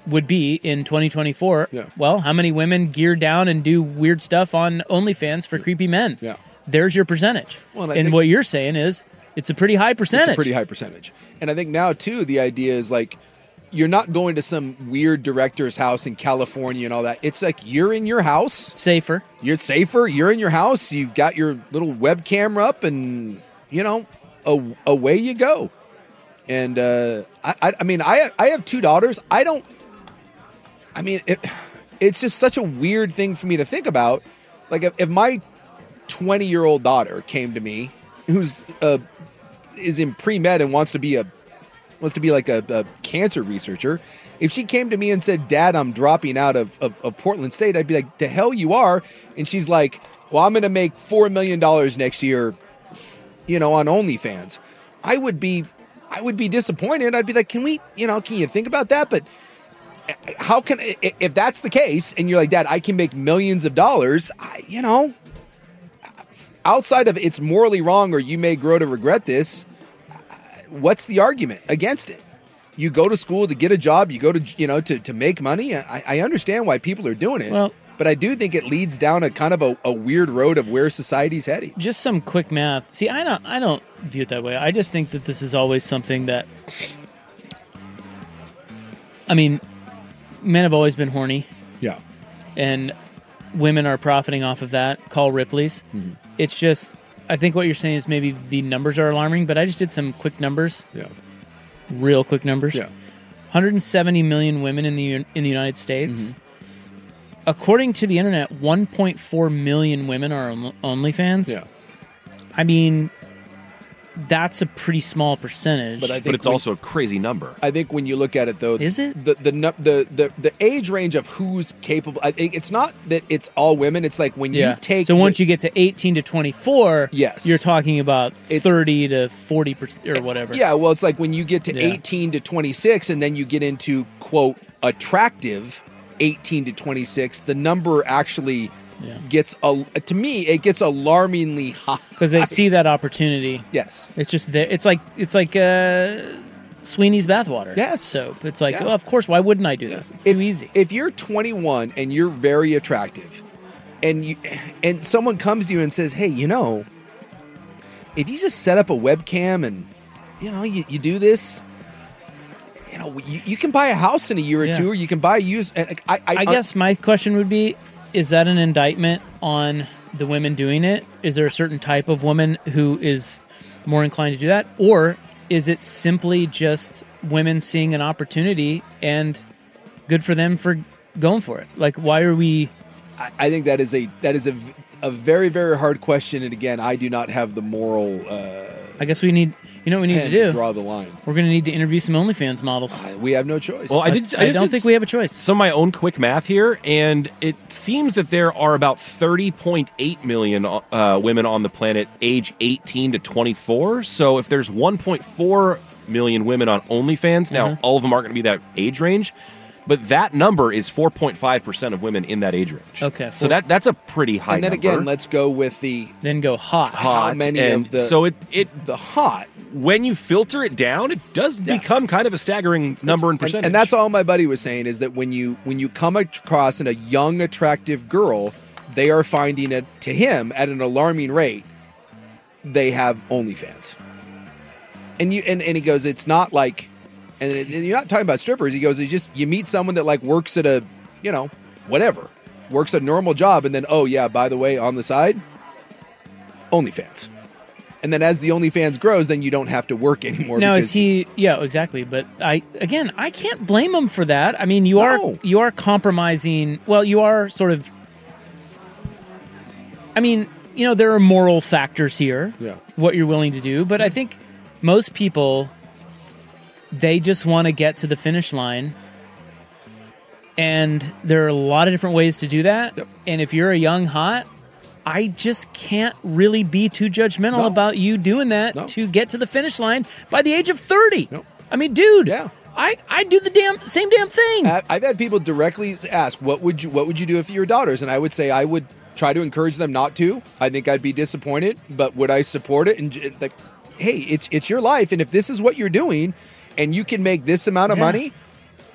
Speaker 5: would be in twenty twenty-four.
Speaker 7: Yeah.
Speaker 5: Well, how many women gear down and do weird stuff on OnlyFans for creepy men?
Speaker 7: Yeah.
Speaker 5: There's your percentage.
Speaker 7: Well, and
Speaker 5: and
Speaker 7: I think-
Speaker 5: what you're saying is it's a pretty high percentage.
Speaker 7: It's a pretty high percentage. And I think now, too, the idea is like, you're not going to some weird director's house in California and all that. It's like you're in your house.
Speaker 5: Safer.
Speaker 7: You're safer. You're in your house. You've got your little webcam up and, you know, a, away you go. And, uh, I, I, I mean, I, I have two daughters. I don't, I mean, it, it's just such a weird thing for me to think about. Like, if, if my twenty-year-old daughter came to me, who's, uh, is in pre-med and wants to be a, wants to be like a, a cancer researcher. If she came to me and said, Dad, I'm dropping out of, of, of Portland State, I'd be like, the hell you are. And she's like, well, I'm going to make four million dollars next year, you know, on OnlyFans. I would be, I would be disappointed. I'd be like, can we, you know, can you think about that? But how can, if that's the case and you're like, Dad, I can make millions of dollars, I, you know, outside of it's morally wrong or you may grow to regret this, what's the argument against it? You go to school to get a job, you go to, you know, to, to make money. I, I understand why people are doing it,
Speaker 5: Well-
Speaker 7: but I do think it leads down a kind of a, a weird road of where society's heading.
Speaker 5: Just some quick math. See, I don't I don't view it that way. I just think that this is always something that, I mean, men have always been horny.
Speaker 7: Yeah.
Speaker 5: And women are profiting off of that. Call Ripley's.
Speaker 7: Mm-hmm.
Speaker 5: It's just, I think what you're saying is maybe the numbers are alarming, but I just did some quick numbers.
Speaker 7: Yeah.
Speaker 5: Real quick numbers.
Speaker 7: Yeah.
Speaker 5: one hundred seventy million women in the in the United States.
Speaker 7: Mm-hmm.
Speaker 5: According to the internet, one point four million women are on OnlyFans.
Speaker 7: Yeah.
Speaker 5: I mean, that's a pretty small percentage.
Speaker 7: But I think
Speaker 10: But it's
Speaker 7: when-
Speaker 10: also a crazy number.
Speaker 7: I think when you look at it, though,
Speaker 5: Is it?
Speaker 7: the the nu- the the, the age range of who's capable? I think it's not that it's all women. It's like when
Speaker 5: yeah.
Speaker 7: you take.
Speaker 5: so once
Speaker 7: the-
Speaker 5: you get to eighteen to twenty-four,
Speaker 7: Yes.
Speaker 5: you're talking about
Speaker 7: It's-
Speaker 5: thirty to forty percent or whatever.
Speaker 7: Yeah, well, it's like when you get to
Speaker 5: Yeah.
Speaker 7: eighteen to twenty-six, and then you get into quote attractive eighteen to twenty-six. The number actually
Speaker 5: Yeah.
Speaker 7: gets a to me it gets alarmingly high
Speaker 5: Because they see that opportunity.
Speaker 7: Yes.
Speaker 5: It's just there. It's like it's like uh, Sweeney's bathwater.
Speaker 7: Yes.
Speaker 5: soap. It's like,
Speaker 7: Yeah.
Speaker 5: oh, of course. Why wouldn't I do this? It's
Speaker 7: if,
Speaker 5: too easy.
Speaker 7: If you're twenty-one and you're very attractive, and you and someone comes to you and says, "Hey, you know, if you just set up a webcam and you know you, you do this, you know, you, you can buy a house in a year or
Speaker 5: Yeah.
Speaker 7: two, or you can buy used." I, I,
Speaker 5: I guess my question would be: is that an indictment on the women doing it? Is there a certain type of woman who is more inclined to do that, or is it simply just women seeing an opportunity and good for them for going for it? Like, why are we?
Speaker 7: I, I think that is a that is a, a very very hard question, and again, I do not have the moral. Uh,
Speaker 5: I guess we need. You know what we need
Speaker 7: pen
Speaker 5: to do?
Speaker 7: draw the line.
Speaker 5: We're going to need to interview some OnlyFans models.
Speaker 7: Uh, we have no choice.
Speaker 10: Well, I did.
Speaker 5: I,
Speaker 10: did
Speaker 5: don't
Speaker 10: just
Speaker 5: think we have a choice.
Speaker 10: Some of my own quick math here, and it seems that there are about thirty point eight million uh, women on the planet age eighteen to twenty-four. So if there's one point four million women on OnlyFans, now
Speaker 5: Mhm.
Speaker 10: all of them aren't going to be that age range, but that number is four point five percent of women in that age range.
Speaker 5: Okay,
Speaker 10: So that that's a pretty high
Speaker 7: and then
Speaker 10: number.
Speaker 7: again, let's go with the
Speaker 5: Then go hot.
Speaker 10: hot.
Speaker 7: how many
Speaker 10: and
Speaker 7: of the
Speaker 10: so it it
Speaker 7: the hot.
Speaker 10: when you filter it down, it does
Speaker 7: Yeah.
Speaker 10: become kind of a staggering number and
Speaker 7: And,
Speaker 10: percentage.
Speaker 7: and that's all my buddy was saying is that when you when you come across in a young attractive girl, they are finding it to him at an alarming rate. They have OnlyFans, and you and, and he goes, it's not like, and, and you're not talking about strippers. He goes, it's just you meet someone that like works at a, you know, whatever, works a normal job, and then oh yeah, by the way, on the side, OnlyFans. And then as the OnlyFans grows, then you don't have to work anymore.
Speaker 5: Now
Speaker 7: because
Speaker 5: is he? Yeah, exactly. But I again, I can't blame him for that. I mean, you
Speaker 7: No.
Speaker 5: are you are compromising. Well, you are sort of. I mean, you know, there are moral factors here.
Speaker 7: Yeah.
Speaker 5: What you're willing to do, but I think most people, they just want to get to the finish line. And there are a lot of different ways to do that.
Speaker 7: Yep.
Speaker 5: And if you're a young hot, I just can't really be too judgmental
Speaker 7: No.
Speaker 5: about you doing that
Speaker 7: No.
Speaker 5: to get to the finish line by the age of thirty.
Speaker 7: Nope.
Speaker 5: I mean, dude,
Speaker 7: Yeah.
Speaker 5: I, I do the damn same damn thing.
Speaker 7: I- I've had people directly ask, "What would you What would you do if your daughters?" And I would say I would try to encourage them not to. I think I'd be disappointed, but would I support it? And j- like, hey, it's it's your life, and if this is what you're doing, and you can make this amount of
Speaker 5: Yeah.
Speaker 7: money,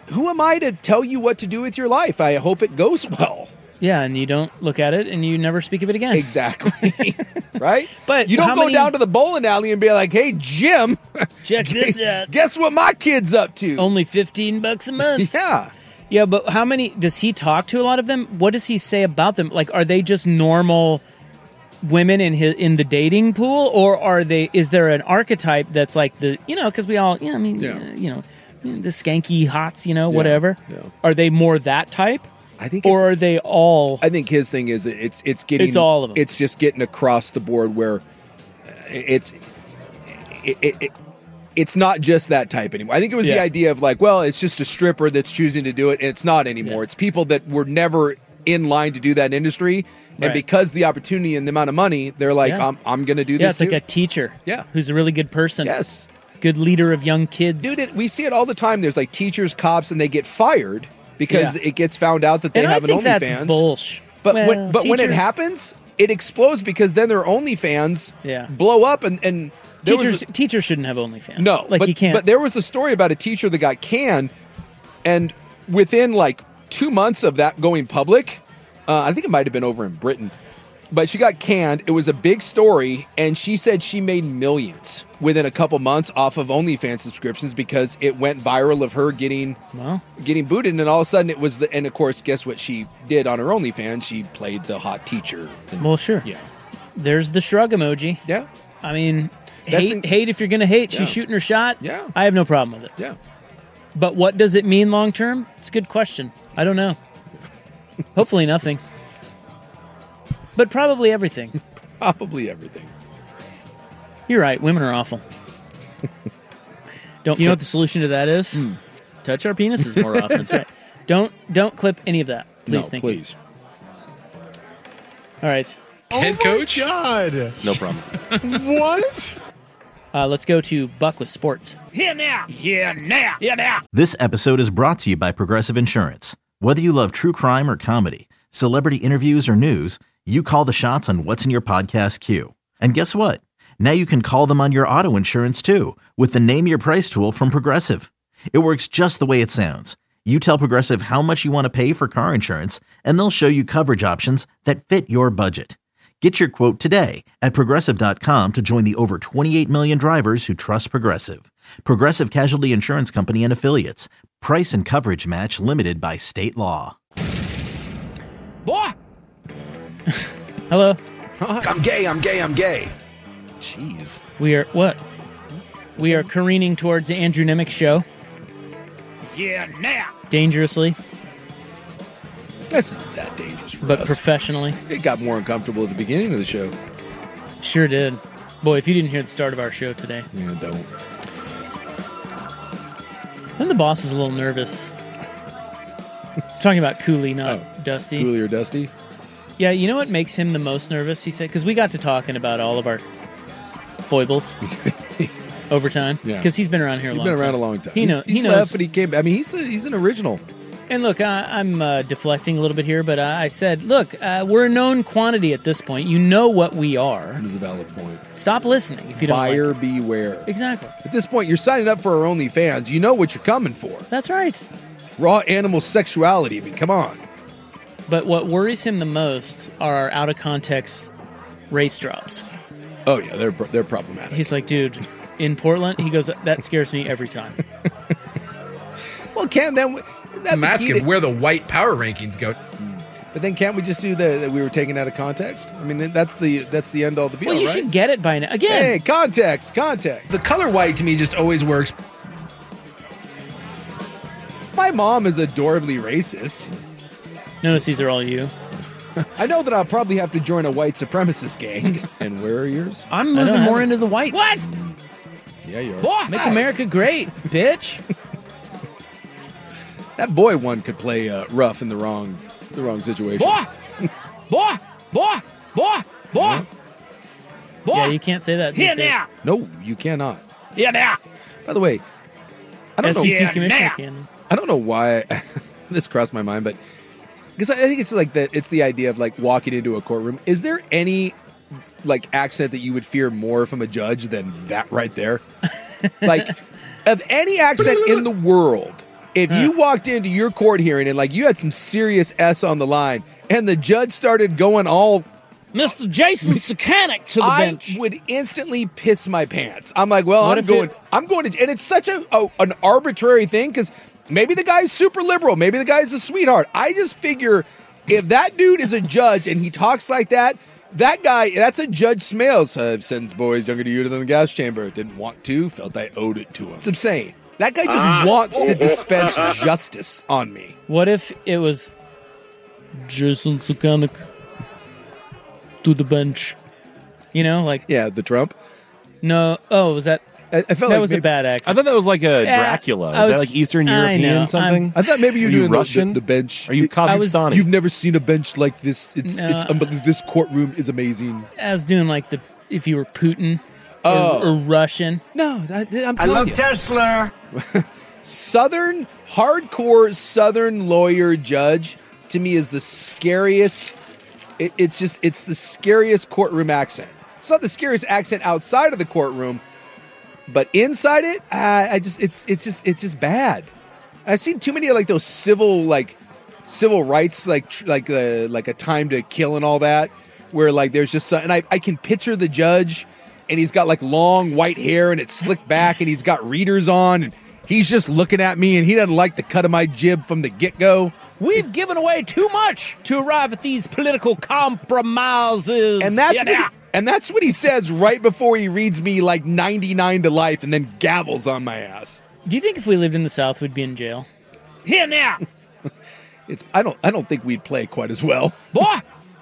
Speaker 7: who am I to tell you what to do with your life? I hope it goes well.
Speaker 5: Yeah, and you don't look at it and you never speak of it again.
Speaker 7: Exactly. Right?
Speaker 5: But
Speaker 7: you don't
Speaker 5: how
Speaker 7: go
Speaker 5: many-
Speaker 7: down to the bowling alley and be like, hey, Jim,
Speaker 5: Check this out.
Speaker 7: guess what my kid's up to?
Speaker 5: Only fifteen bucks a month.
Speaker 7: Yeah.
Speaker 5: Yeah, but how many does he talk to? A lot of them. What does he say about them? Like, are they just normal women in his in the dating pool, or are they? Is there an archetype that's like the you know? Because we all, yeah, I mean,
Speaker 7: Yeah.
Speaker 5: uh, you know, the skanky hots, you know, whatever.
Speaker 7: yeah.
Speaker 5: Are they more that type?
Speaker 7: I think
Speaker 5: or
Speaker 7: it's-
Speaker 5: are they all?
Speaker 7: I think his thing is it's it's getting
Speaker 5: It's all of 'em.
Speaker 7: It's just getting across the board where it's it, it, it it's not just that type anymore. I think it was the
Speaker 5: Yeah.
Speaker 7: idea of like, well, it's just a stripper that's choosing to do it, and it's not anymore.
Speaker 5: Yeah.
Speaker 7: It's people that were never in line to do that industry, and
Speaker 5: Right.
Speaker 7: because the opportunity and the amount of money, they're like,
Speaker 5: Yeah.
Speaker 7: I'm I'm going to do
Speaker 5: Yeah,
Speaker 7: this.
Speaker 5: it's like
Speaker 7: too.
Speaker 5: a teacher.
Speaker 7: Yeah.
Speaker 5: who's a really good person.
Speaker 7: Yes.
Speaker 5: Good leader of young kids.
Speaker 7: Dude, it, we see it all the time. There's like teachers, cops, and they get fired because
Speaker 5: Yeah.
Speaker 7: it gets found out that they
Speaker 5: and I
Speaker 7: have an
Speaker 5: think that's
Speaker 7: OnlyFans.
Speaker 5: bullsh.
Speaker 7: But
Speaker 5: Well,
Speaker 7: when, but when it
Speaker 5: teachers-
Speaker 7: happens, it explodes because then their OnlyFans
Speaker 5: Yeah.
Speaker 7: blow up and and there was
Speaker 5: teachers
Speaker 7: a-
Speaker 5: teachers shouldn't have OnlyFans.
Speaker 7: no,
Speaker 5: like
Speaker 7: but,
Speaker 5: you can't.
Speaker 7: But there was a story about a teacher that got canned, and within like two months of that going public, uh, I think it might have been over in Britain, but she got canned. It was a big story, and she said she made millions within a couple months off of OnlyFans subscriptions because it went viral of her getting
Speaker 5: well,
Speaker 7: getting booted, and all of a sudden it was the. And of course, guess what she did on her OnlyFans? She played the hot teacher.
Speaker 5: well, sure.
Speaker 7: Yeah,
Speaker 5: There's the shrug emoji.
Speaker 7: yeah,
Speaker 5: I mean,
Speaker 7: That's
Speaker 5: hate,
Speaker 7: the-
Speaker 5: hate if you're going to hate.
Speaker 7: Yeah.
Speaker 5: She's shooting her shot.
Speaker 7: Yeah.
Speaker 5: I have no problem with it.
Speaker 7: yeah.
Speaker 5: But what does it mean long term? It's a good question. I don't know. Hopefully nothing. But probably everything.
Speaker 7: Probably everything.
Speaker 5: You're right. Women are awful. Don't you know what the solution to that is?
Speaker 7: Hmm.
Speaker 5: Touch our penises more often. That's right. Don't don't clip any of that, please.
Speaker 7: no,
Speaker 5: thank
Speaker 7: please.
Speaker 5: you. All right.
Speaker 11: Head coach?
Speaker 12: God.
Speaker 10: No promises.
Speaker 12: What?
Speaker 5: Uh, let's go to Buck with sports.
Speaker 6: Here now. Here now. Here now.
Speaker 1: This episode is brought to you by Progressive Insurance. Whether you love true crime or comedy, celebrity interviews or news, you call the shots on what's in your podcast queue. And guess what? Now you can call them on your auto insurance too with the Name Your Price tool from Progressive. It works just the way it sounds. You tell Progressive how much you want to pay for car insurance, and they'll show you coverage options that fit your budget. Get your quote today at Progressive dot com to join the over twenty-eight million drivers who trust Progressive. Progressive Casualty Insurance Company and Affiliates. Price and coverage match limited by state law.
Speaker 6: Boy.
Speaker 5: Hello.
Speaker 7: I'm gay. I'm gay. I'm gay. Jeez.
Speaker 5: We are what? We are careening towards the Andrew Nemec show
Speaker 6: Here now.
Speaker 5: dangerously,
Speaker 7: This isn't that dangerous for
Speaker 5: but
Speaker 7: us.
Speaker 5: professionally.
Speaker 7: It got more uncomfortable at the beginning of the show.
Speaker 5: Sure did. Boy, if you didn't hear the start of our show today,
Speaker 7: Yeah, don't.
Speaker 5: then the boss is a little nervous. Talking about Cooley, not
Speaker 7: Oh,
Speaker 5: Dusty.
Speaker 7: Cooley or Dusty?
Speaker 5: Yeah, you know what makes him the most nervous? He said because we got to talking about all of our foibles over time.
Speaker 7: Yeah.
Speaker 5: Because he's been around here a
Speaker 7: He's
Speaker 5: long
Speaker 7: been
Speaker 5: time.
Speaker 7: around a long time.
Speaker 5: He
Speaker 7: He's-
Speaker 5: know.
Speaker 7: He's
Speaker 5: He knows.
Speaker 7: left, but he came. I mean, he's a, he's an original.
Speaker 5: And look, I, I'm uh, deflecting a little bit here, but I, I said, look, uh, we're a known quantity at this point. You know what we are.
Speaker 7: That is a valid point.
Speaker 5: Stop listening if you don't
Speaker 7: Buyer
Speaker 5: like it.
Speaker 7: beware.
Speaker 5: Exactly.
Speaker 7: At this point, you're signing up for our OnlyFans. You know what you're coming for.
Speaker 5: That's right.
Speaker 7: Raw animal sexuality. I mean, come on.
Speaker 5: But what worries him the most are our out of context race drops.
Speaker 7: Oh yeah, they're they're problematic.
Speaker 5: He's like, dude, in Portland, he goes, that scares me every time.
Speaker 7: Well, can't then that
Speaker 11: I'm
Speaker 7: the key
Speaker 11: asking
Speaker 7: to-
Speaker 11: where the white power rankings go.
Speaker 7: But then can't we just do the that we were taken out of context? I mean, that's the that's the end all the be all,
Speaker 5: Well, you
Speaker 7: right?
Speaker 5: should get it by now. Again,
Speaker 7: Hey, context, context.
Speaker 11: The color white to me just always works.
Speaker 7: My mom is adorably racist.
Speaker 5: notice these are all you.
Speaker 7: I know that I'll probably have to join a white supremacist gang. And where are yours?
Speaker 5: I'm I don't moving have more it. into the white. What?
Speaker 7: Yeah, you are.
Speaker 6: Boy.
Speaker 5: Make America great, bitch.
Speaker 7: That boy one could play uh, rough in the wrong the wrong situation.
Speaker 6: Boy. Boy. Boy. Boy. Boy. Boy.
Speaker 5: Yeah, you can't say that. these
Speaker 6: Here
Speaker 5: days.
Speaker 6: now.
Speaker 7: No, you cannot.
Speaker 6: Here now.
Speaker 7: By the way, I don't
Speaker 5: S E C
Speaker 7: know.
Speaker 6: Yeah,
Speaker 5: commissioner
Speaker 6: now.
Speaker 5: can.
Speaker 7: I don't know why this crossed my mind, but because I think it's like that. It's the idea of like walking into a courtroom. Is there any like accent that you would fear more from a judge than that right there? Like, of any accent in the world, if
Speaker 5: Huh.
Speaker 7: you walked into your court hearing and like you had some serious S on the line, and the judge started going all,
Speaker 5: Mister Jason Sakanik to the
Speaker 7: I
Speaker 5: bench.
Speaker 7: would instantly piss my pants. I'm like, well,
Speaker 5: What
Speaker 7: I'm
Speaker 5: if
Speaker 7: going,
Speaker 5: it-
Speaker 7: I'm going to, and it's such a, a an arbitrary thing because maybe the guy's super liberal, maybe the guy's a sweetheart. I just figure if that dude is a judge and he talks like that, that guy, that's a Judge Smales. I've sentenced boys younger to you than the gas chamber. Didn't want to, felt I owed it to him. It's insane. That guy just wants to dispense justice on me.
Speaker 5: What if it was Jason Sakanik to the bench? You know, like
Speaker 7: Yeah, the Trump.
Speaker 5: no. Oh, was that?
Speaker 7: I, I felt
Speaker 5: that
Speaker 7: like
Speaker 5: was
Speaker 7: maybe,
Speaker 5: a bad
Speaker 10: I
Speaker 5: accent.
Speaker 10: thought that was like a
Speaker 5: Yeah,
Speaker 10: Dracula. Is
Speaker 5: I was-
Speaker 10: that like Eastern
Speaker 5: I
Speaker 10: European
Speaker 5: know,
Speaker 10: something?
Speaker 7: I thought maybe you
Speaker 10: Are
Speaker 7: were
Speaker 10: you
Speaker 7: doing the-
Speaker 10: Russian?
Speaker 7: The, the bench.
Speaker 10: Are you
Speaker 5: I was-
Speaker 10: Kazakhstani?
Speaker 7: You've never seen a bench like this. It's
Speaker 5: No.
Speaker 7: it's unbelievable. This courtroom is amazing.
Speaker 5: I was doing like the if you were Putin or,
Speaker 7: Oh.
Speaker 5: or Russian.
Speaker 7: No, I, I'm
Speaker 12: I
Speaker 7: telling
Speaker 12: love
Speaker 7: you.
Speaker 12: Tesla.
Speaker 7: Southern, hardcore Southern lawyer judge to me is the scariest. It, it's just, it's the scariest courtroom accent. It's not the scariest accent outside of the courtroom, but inside it, uh, I just, it's, it's just, it's just bad. I've seen too many of like those civil, like civil rights, like, tr- like, uh, like a time to kill and all that, where like there's just, some, and I, I can picture the judge and he's got like long white hair and it's slicked back and he's got readers on and he's just looking at me and he doesn't like the cut of my jib from the get-go.
Speaker 5: We've given away too much to arrive at these political compromises.
Speaker 7: And that's
Speaker 5: Yeah,
Speaker 7: what he, and that's what he says right before he reads me like ninety-nine to life and then gavels on my ass.
Speaker 5: Do you think if we lived in the South, we'd be in jail? Here now,
Speaker 7: It's I don't I don't think we'd play quite as well.
Speaker 5: boy.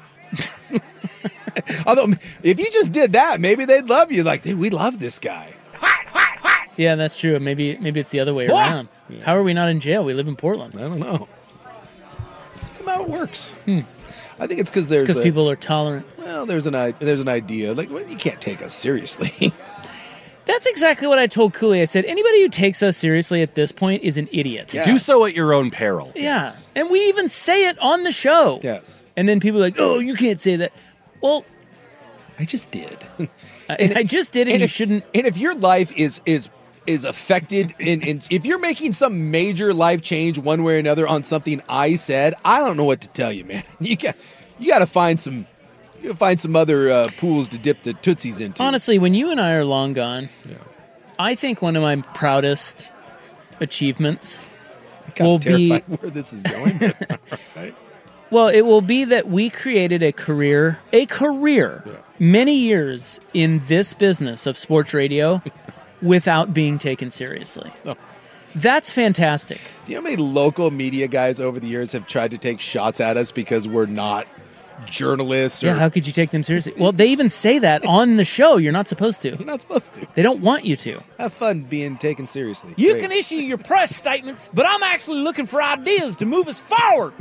Speaker 7: Although if you just did that, maybe they'd love you. Like, dude, we love this guy.
Speaker 5: Yeah, that's true. Maybe maybe it's the other way
Speaker 7: Boy.
Speaker 5: around. How are we not in jail? We live in Portland.
Speaker 7: I don't know. Somehow it works.
Speaker 5: Hmm.
Speaker 7: I think it's because there's
Speaker 5: Because
Speaker 7: a-
Speaker 5: people are tolerant.
Speaker 7: well, there's an i- there's an idea like well, you can't take us seriously.
Speaker 5: That's exactly what I told Cooley. I said, anybody who takes us seriously at this point is an idiot.
Speaker 7: Yeah.
Speaker 10: Do so at your own peril.
Speaker 5: Yeah. And we even say it on the show.
Speaker 7: Yes.
Speaker 5: And then people are like, oh, you can't say that. Well,
Speaker 7: I just did.
Speaker 5: I, I just did, and,
Speaker 7: and
Speaker 5: you
Speaker 7: if,
Speaker 5: shouldn't.
Speaker 7: And if your life is is is affected in, in if you're making some major life change one way or another on something I said, I don't know what to tell you, man. You got you got to find some you gotta find some other uh, pools to dip the tootsies into.
Speaker 5: Honestly, when you and I are long gone,
Speaker 7: Yeah.
Speaker 5: I think one of my proudest achievements
Speaker 7: I'm kind
Speaker 5: will
Speaker 7: of terrified
Speaker 5: be
Speaker 7: where this is going. But, right?
Speaker 5: well, it will be that we created a career, a career,
Speaker 7: Yeah.
Speaker 5: many years in this business of sports radio without being taken seriously.
Speaker 7: Oh.
Speaker 5: That's fantastic.
Speaker 7: Do you know how many local media guys over the years have tried to take shots at us because we're not journalists? Or,
Speaker 5: Yeah, how could you take them seriously? Well, they even say that on the show. You're not supposed to.
Speaker 7: you're not supposed to.
Speaker 5: They don't want you to.
Speaker 7: Have fun being taken seriously.
Speaker 5: You
Speaker 7: Great.
Speaker 5: can issue your press statements, but I'm actually looking for ideas to move us forward.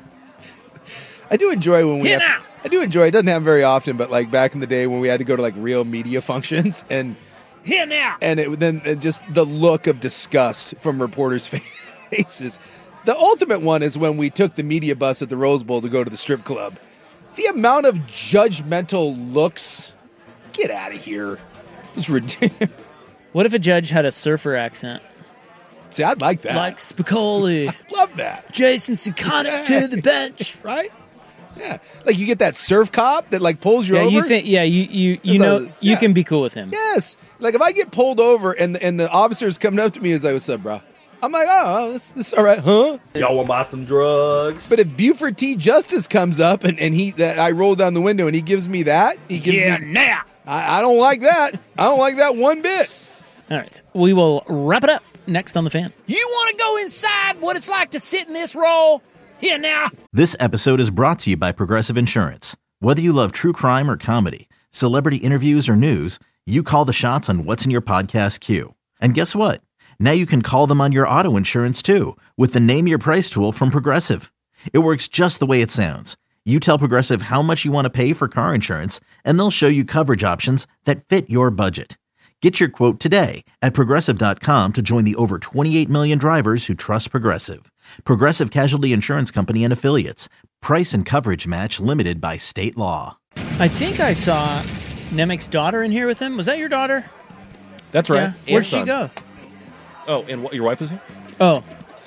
Speaker 7: I do enjoy when we
Speaker 5: Here
Speaker 7: have,
Speaker 5: now.
Speaker 7: I do enjoy it doesn't happen very often, but like back in the day when we had to go to like real media functions and
Speaker 5: Here now.
Speaker 7: and it then it just the look of disgust from reporters' faces. The ultimate one is when we took the media bus at the Rose Bowl to go to the strip club. The amount of judgmental looks. Get out of here. It's ridiculous.
Speaker 5: What if a judge had a surfer accent?
Speaker 7: See, I'd like that.
Speaker 5: Like Spicoli,
Speaker 7: Love that.
Speaker 5: Jason Sakanik to the bench.
Speaker 7: Right? Yeah. Like you get that surf cop that like pulls you
Speaker 5: Yeah,
Speaker 7: over.
Speaker 5: you think? Yeah, you you you
Speaker 7: It's
Speaker 5: know
Speaker 7: a-
Speaker 5: you
Speaker 7: yeah.
Speaker 5: can be cool with him.
Speaker 7: Yes. Like if I get pulled over and and the officer's coming up to me, is like, "What's up, bro?" I'm like, "Oh, this, this all right, huh?"
Speaker 12: Y'all want to buy some drugs?
Speaker 7: But if Buford T. Justice comes up and, and he that I roll down the window and he gives me that, he gives
Speaker 5: Yeah,
Speaker 7: me.
Speaker 5: now.
Speaker 7: I, I don't like that. I don't like that one bit.
Speaker 5: All right, we will wrap it up next on The Fan. You want to go inside what it's like to sit in this role? Here now.
Speaker 1: This episode is brought to you by Progressive Insurance. Whether you love true crime or comedy, celebrity interviews or news, you call the shots on what's in your podcast queue. And guess what? Now you can call them on your auto insurance too with the Name Your Price tool from Progressive. It works just the way it sounds. You tell Progressive how much you want to pay for car insurance, and they'll show you coverage options that fit your budget. Get your quote today at Progressive dot com to join the over twenty-eight million drivers who trust Progressive. Progressive Casualty Insurance Company and Affiliates. Price and coverage match limited by state law.
Speaker 5: I think I saw Nemec's daughter in here with him. Was that your daughter?
Speaker 10: That's right.
Speaker 5: Yeah.
Speaker 10: And
Speaker 5: Where'd she
Speaker 10: son.
Speaker 5: go?
Speaker 10: Oh, and what, your wife was here?
Speaker 5: Oh,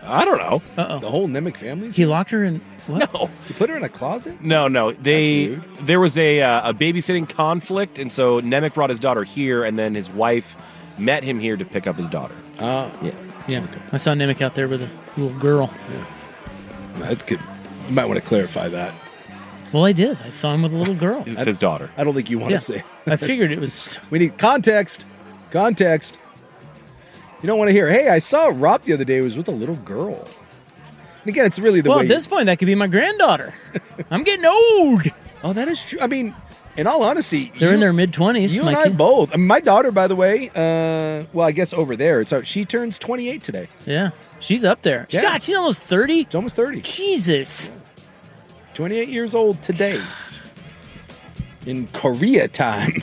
Speaker 10: I don't know.
Speaker 5: Uh-oh.
Speaker 7: The whole Nemec family?
Speaker 5: He locked her in... What?
Speaker 10: No.
Speaker 7: You put her in a closet?
Speaker 10: No, no. They there was a uh, a babysitting conflict, and so Nemec brought his daughter here, and then his wife met him here to pick up his daughter.
Speaker 7: Oh.
Speaker 5: Yeah. Yeah. Okay. I saw Nemec out there with a little girl.
Speaker 7: Yeah. That's good. You might want to clarify that.
Speaker 5: Well, I did. I saw him with a little girl.
Speaker 10: It's his daughter.
Speaker 7: I don't think you want
Speaker 5: Yeah.
Speaker 7: to say.
Speaker 5: I figured it was...
Speaker 7: We need context. Context. You don't want to hear, hey, I saw Rob the other day. He was with a little girl. And again, it's really the
Speaker 5: well,
Speaker 7: way...
Speaker 5: at this point, that could be my granddaughter. I'm getting old.
Speaker 7: Oh, that is true. I mean, in all honesty...
Speaker 5: They're
Speaker 7: you,
Speaker 5: in their mid-twenties.
Speaker 7: You and I both. I mean, my daughter, by the way, uh, well, I guess over there, it's uh, she turns twenty-eight today.
Speaker 5: Yeah. She's up there.
Speaker 7: Yeah.
Speaker 5: God, she's almost thirty.
Speaker 7: She's almost thirty.
Speaker 5: Jesus.
Speaker 7: Yeah. twenty-eight years old today. In Korea time.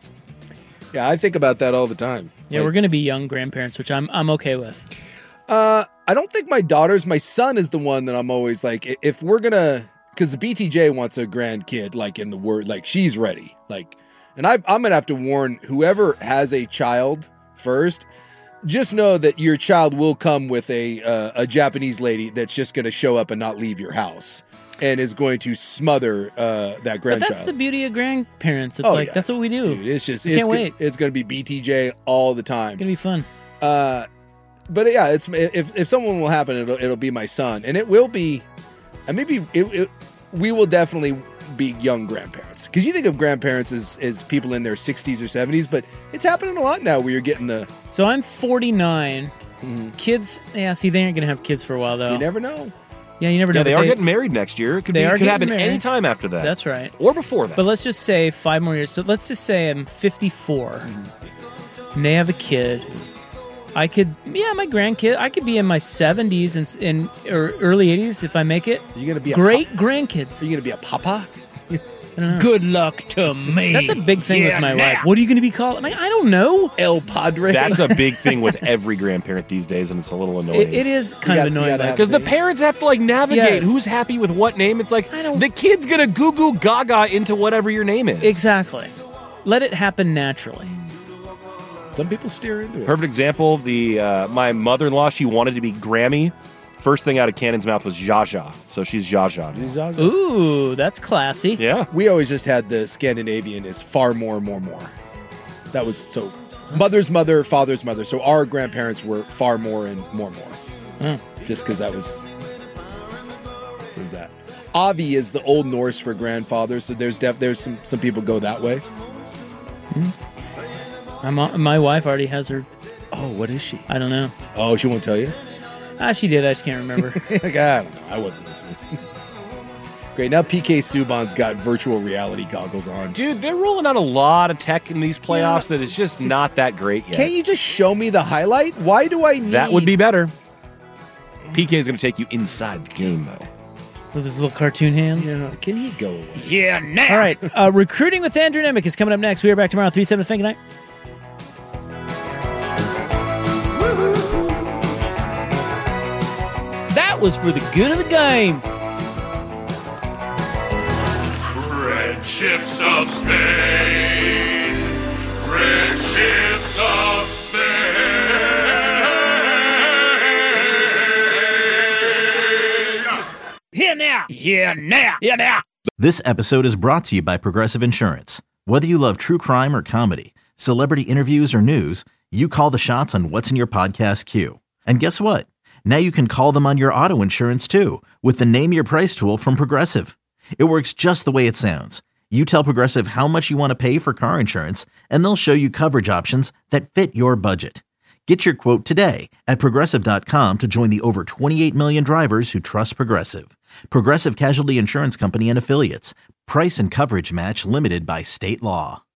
Speaker 7: Yeah, I think about that all the time.
Speaker 5: Yeah,
Speaker 7: Like,
Speaker 5: we're going to be young grandparents, which I'm I'm okay with.
Speaker 7: Uh, I don't think my daughter's. My son is the one that I'm always like, i- if we're gonna, because the B T J wants a grandkid, like in the word, like she's ready, like, and I, I'm gonna have to warn whoever has a child first. Just know that your child will come with a uh, a Japanese lady that's just gonna show up and not leave your house, and is going to smother uh, that
Speaker 5: But
Speaker 7: grandchild.
Speaker 5: that's the beauty of grandparents. It's
Speaker 7: Oh,
Speaker 5: like,
Speaker 7: yeah.
Speaker 5: that's what we do.
Speaker 7: Dude, it's just
Speaker 5: I
Speaker 7: it's
Speaker 5: can't
Speaker 7: go-
Speaker 5: wait.
Speaker 7: It's gonna be B T J all the time.
Speaker 5: It's going to be fun.
Speaker 7: Uh, but yeah, it's if if someone will happen, it'll it'll be my son, and it will be, and maybe it, it we will definitely be young grandparents, because you think of grandparents as as people in their sixties or seventies, but it's happening a lot now where you're getting the.
Speaker 5: So I'm forty-nine.
Speaker 7: Mm-hmm.
Speaker 5: Kids, yeah, see, they aren't going to have kids for a while, though.
Speaker 7: You never know.
Speaker 5: Yeah, you never know.
Speaker 10: Yeah, they
Speaker 5: but
Speaker 10: are getting married next year. It could,
Speaker 5: they
Speaker 10: be,
Speaker 5: are
Speaker 10: could
Speaker 5: getting
Speaker 10: happen
Speaker 5: married.
Speaker 10: any time after that.
Speaker 5: That's right.
Speaker 10: Or before that.
Speaker 5: But let's just say five more years. So let's just say I'm fifty-four,
Speaker 7: Mm-hmm.
Speaker 5: and they have a kid. I could, yeah, my grandkid. I could be in my seventies and in or early eighties if I make it.
Speaker 7: You're gonna be a
Speaker 5: great
Speaker 7: pop-
Speaker 5: grandkids.
Speaker 7: Are you gonna be a papa?
Speaker 5: I don't know.
Speaker 6: Good luck to me.
Speaker 5: That's a big thing
Speaker 6: Yeah,
Speaker 5: with my
Speaker 6: now.
Speaker 5: wife. What are you going to be called? I'm like, I don't know.
Speaker 7: El Padre.
Speaker 10: That's a big thing with every grandparent these days, and it's a little annoying.
Speaker 5: It, it is kind
Speaker 7: gotta-
Speaker 5: of
Speaker 7: you
Speaker 5: annoying.
Speaker 7: gotta
Speaker 5: like-
Speaker 7: have
Speaker 10: Because the
Speaker 7: Name.
Speaker 10: parents have to like navigate
Speaker 5: Yes.
Speaker 10: who's happy with what name. It's like
Speaker 5: I don't-
Speaker 10: the kid's gonna goo goo gaga into whatever your name is.
Speaker 5: Exactly. Let it happen naturally.
Speaker 7: Some people steer into it.
Speaker 10: Perfect example. The uh, my mother in law, she wanted to be Grammy. First thing out of Cannon's mouth was Zsa Zsa, so she's Zsa Zsa.
Speaker 5: Ooh, that's classy.
Speaker 10: Yeah.
Speaker 7: We always just had the Scandinavian is far more, more, more. That was so mother's mother, father's mother. So our grandparents were far more and more, more.
Speaker 5: Oh.
Speaker 7: Just because that was. What was that? Avi is the Old Norse for grandfather. So there's def- there's some some people go that way.
Speaker 5: My, mo- my wife already has her.
Speaker 7: Oh, what is she?
Speaker 5: I don't know.
Speaker 7: Oh, she won't tell you.
Speaker 5: Ah, she did. I just can't remember.
Speaker 7: Like, I don't know. I wasn't listening. Great. Now P K Subban's got virtual reality goggles on.
Speaker 10: Dude, they're rolling out a lot of tech in these playoffs that is just not that great yet.
Speaker 7: Can't you just show me the highlight? Why do I need...
Speaker 10: That would be better. P K is going to take you inside the game, though.
Speaker 5: With his little cartoon hands.
Speaker 7: Yeah. Can he go away?
Speaker 6: Yeah, now.
Speaker 5: All right. Uh, Recruiting with Andrew Nemec is coming up next. We are back tomorrow. three seven Good night. That was for the good of the game.
Speaker 2: Red ships of Spain. Red ships of Spain.
Speaker 6: Here now. Yeah, now. Yeah, now.
Speaker 1: This episode is brought to you by Progressive Insurance. Whether you love true crime or comedy, celebrity interviews or news, you call the shots on what's in your podcast queue. And guess what? Now you can call them on your auto insurance too with the Name Your Price tool from Progressive. It works just the way it sounds. You tell Progressive how much you want to pay for car insurance, and they'll show you coverage options that fit your budget. Get your quote today at Progressive dot com to join the over twenty-eight million drivers who trust Progressive. Progressive Casualty Insurance Company and Affiliates. Price and coverage match limited by state law.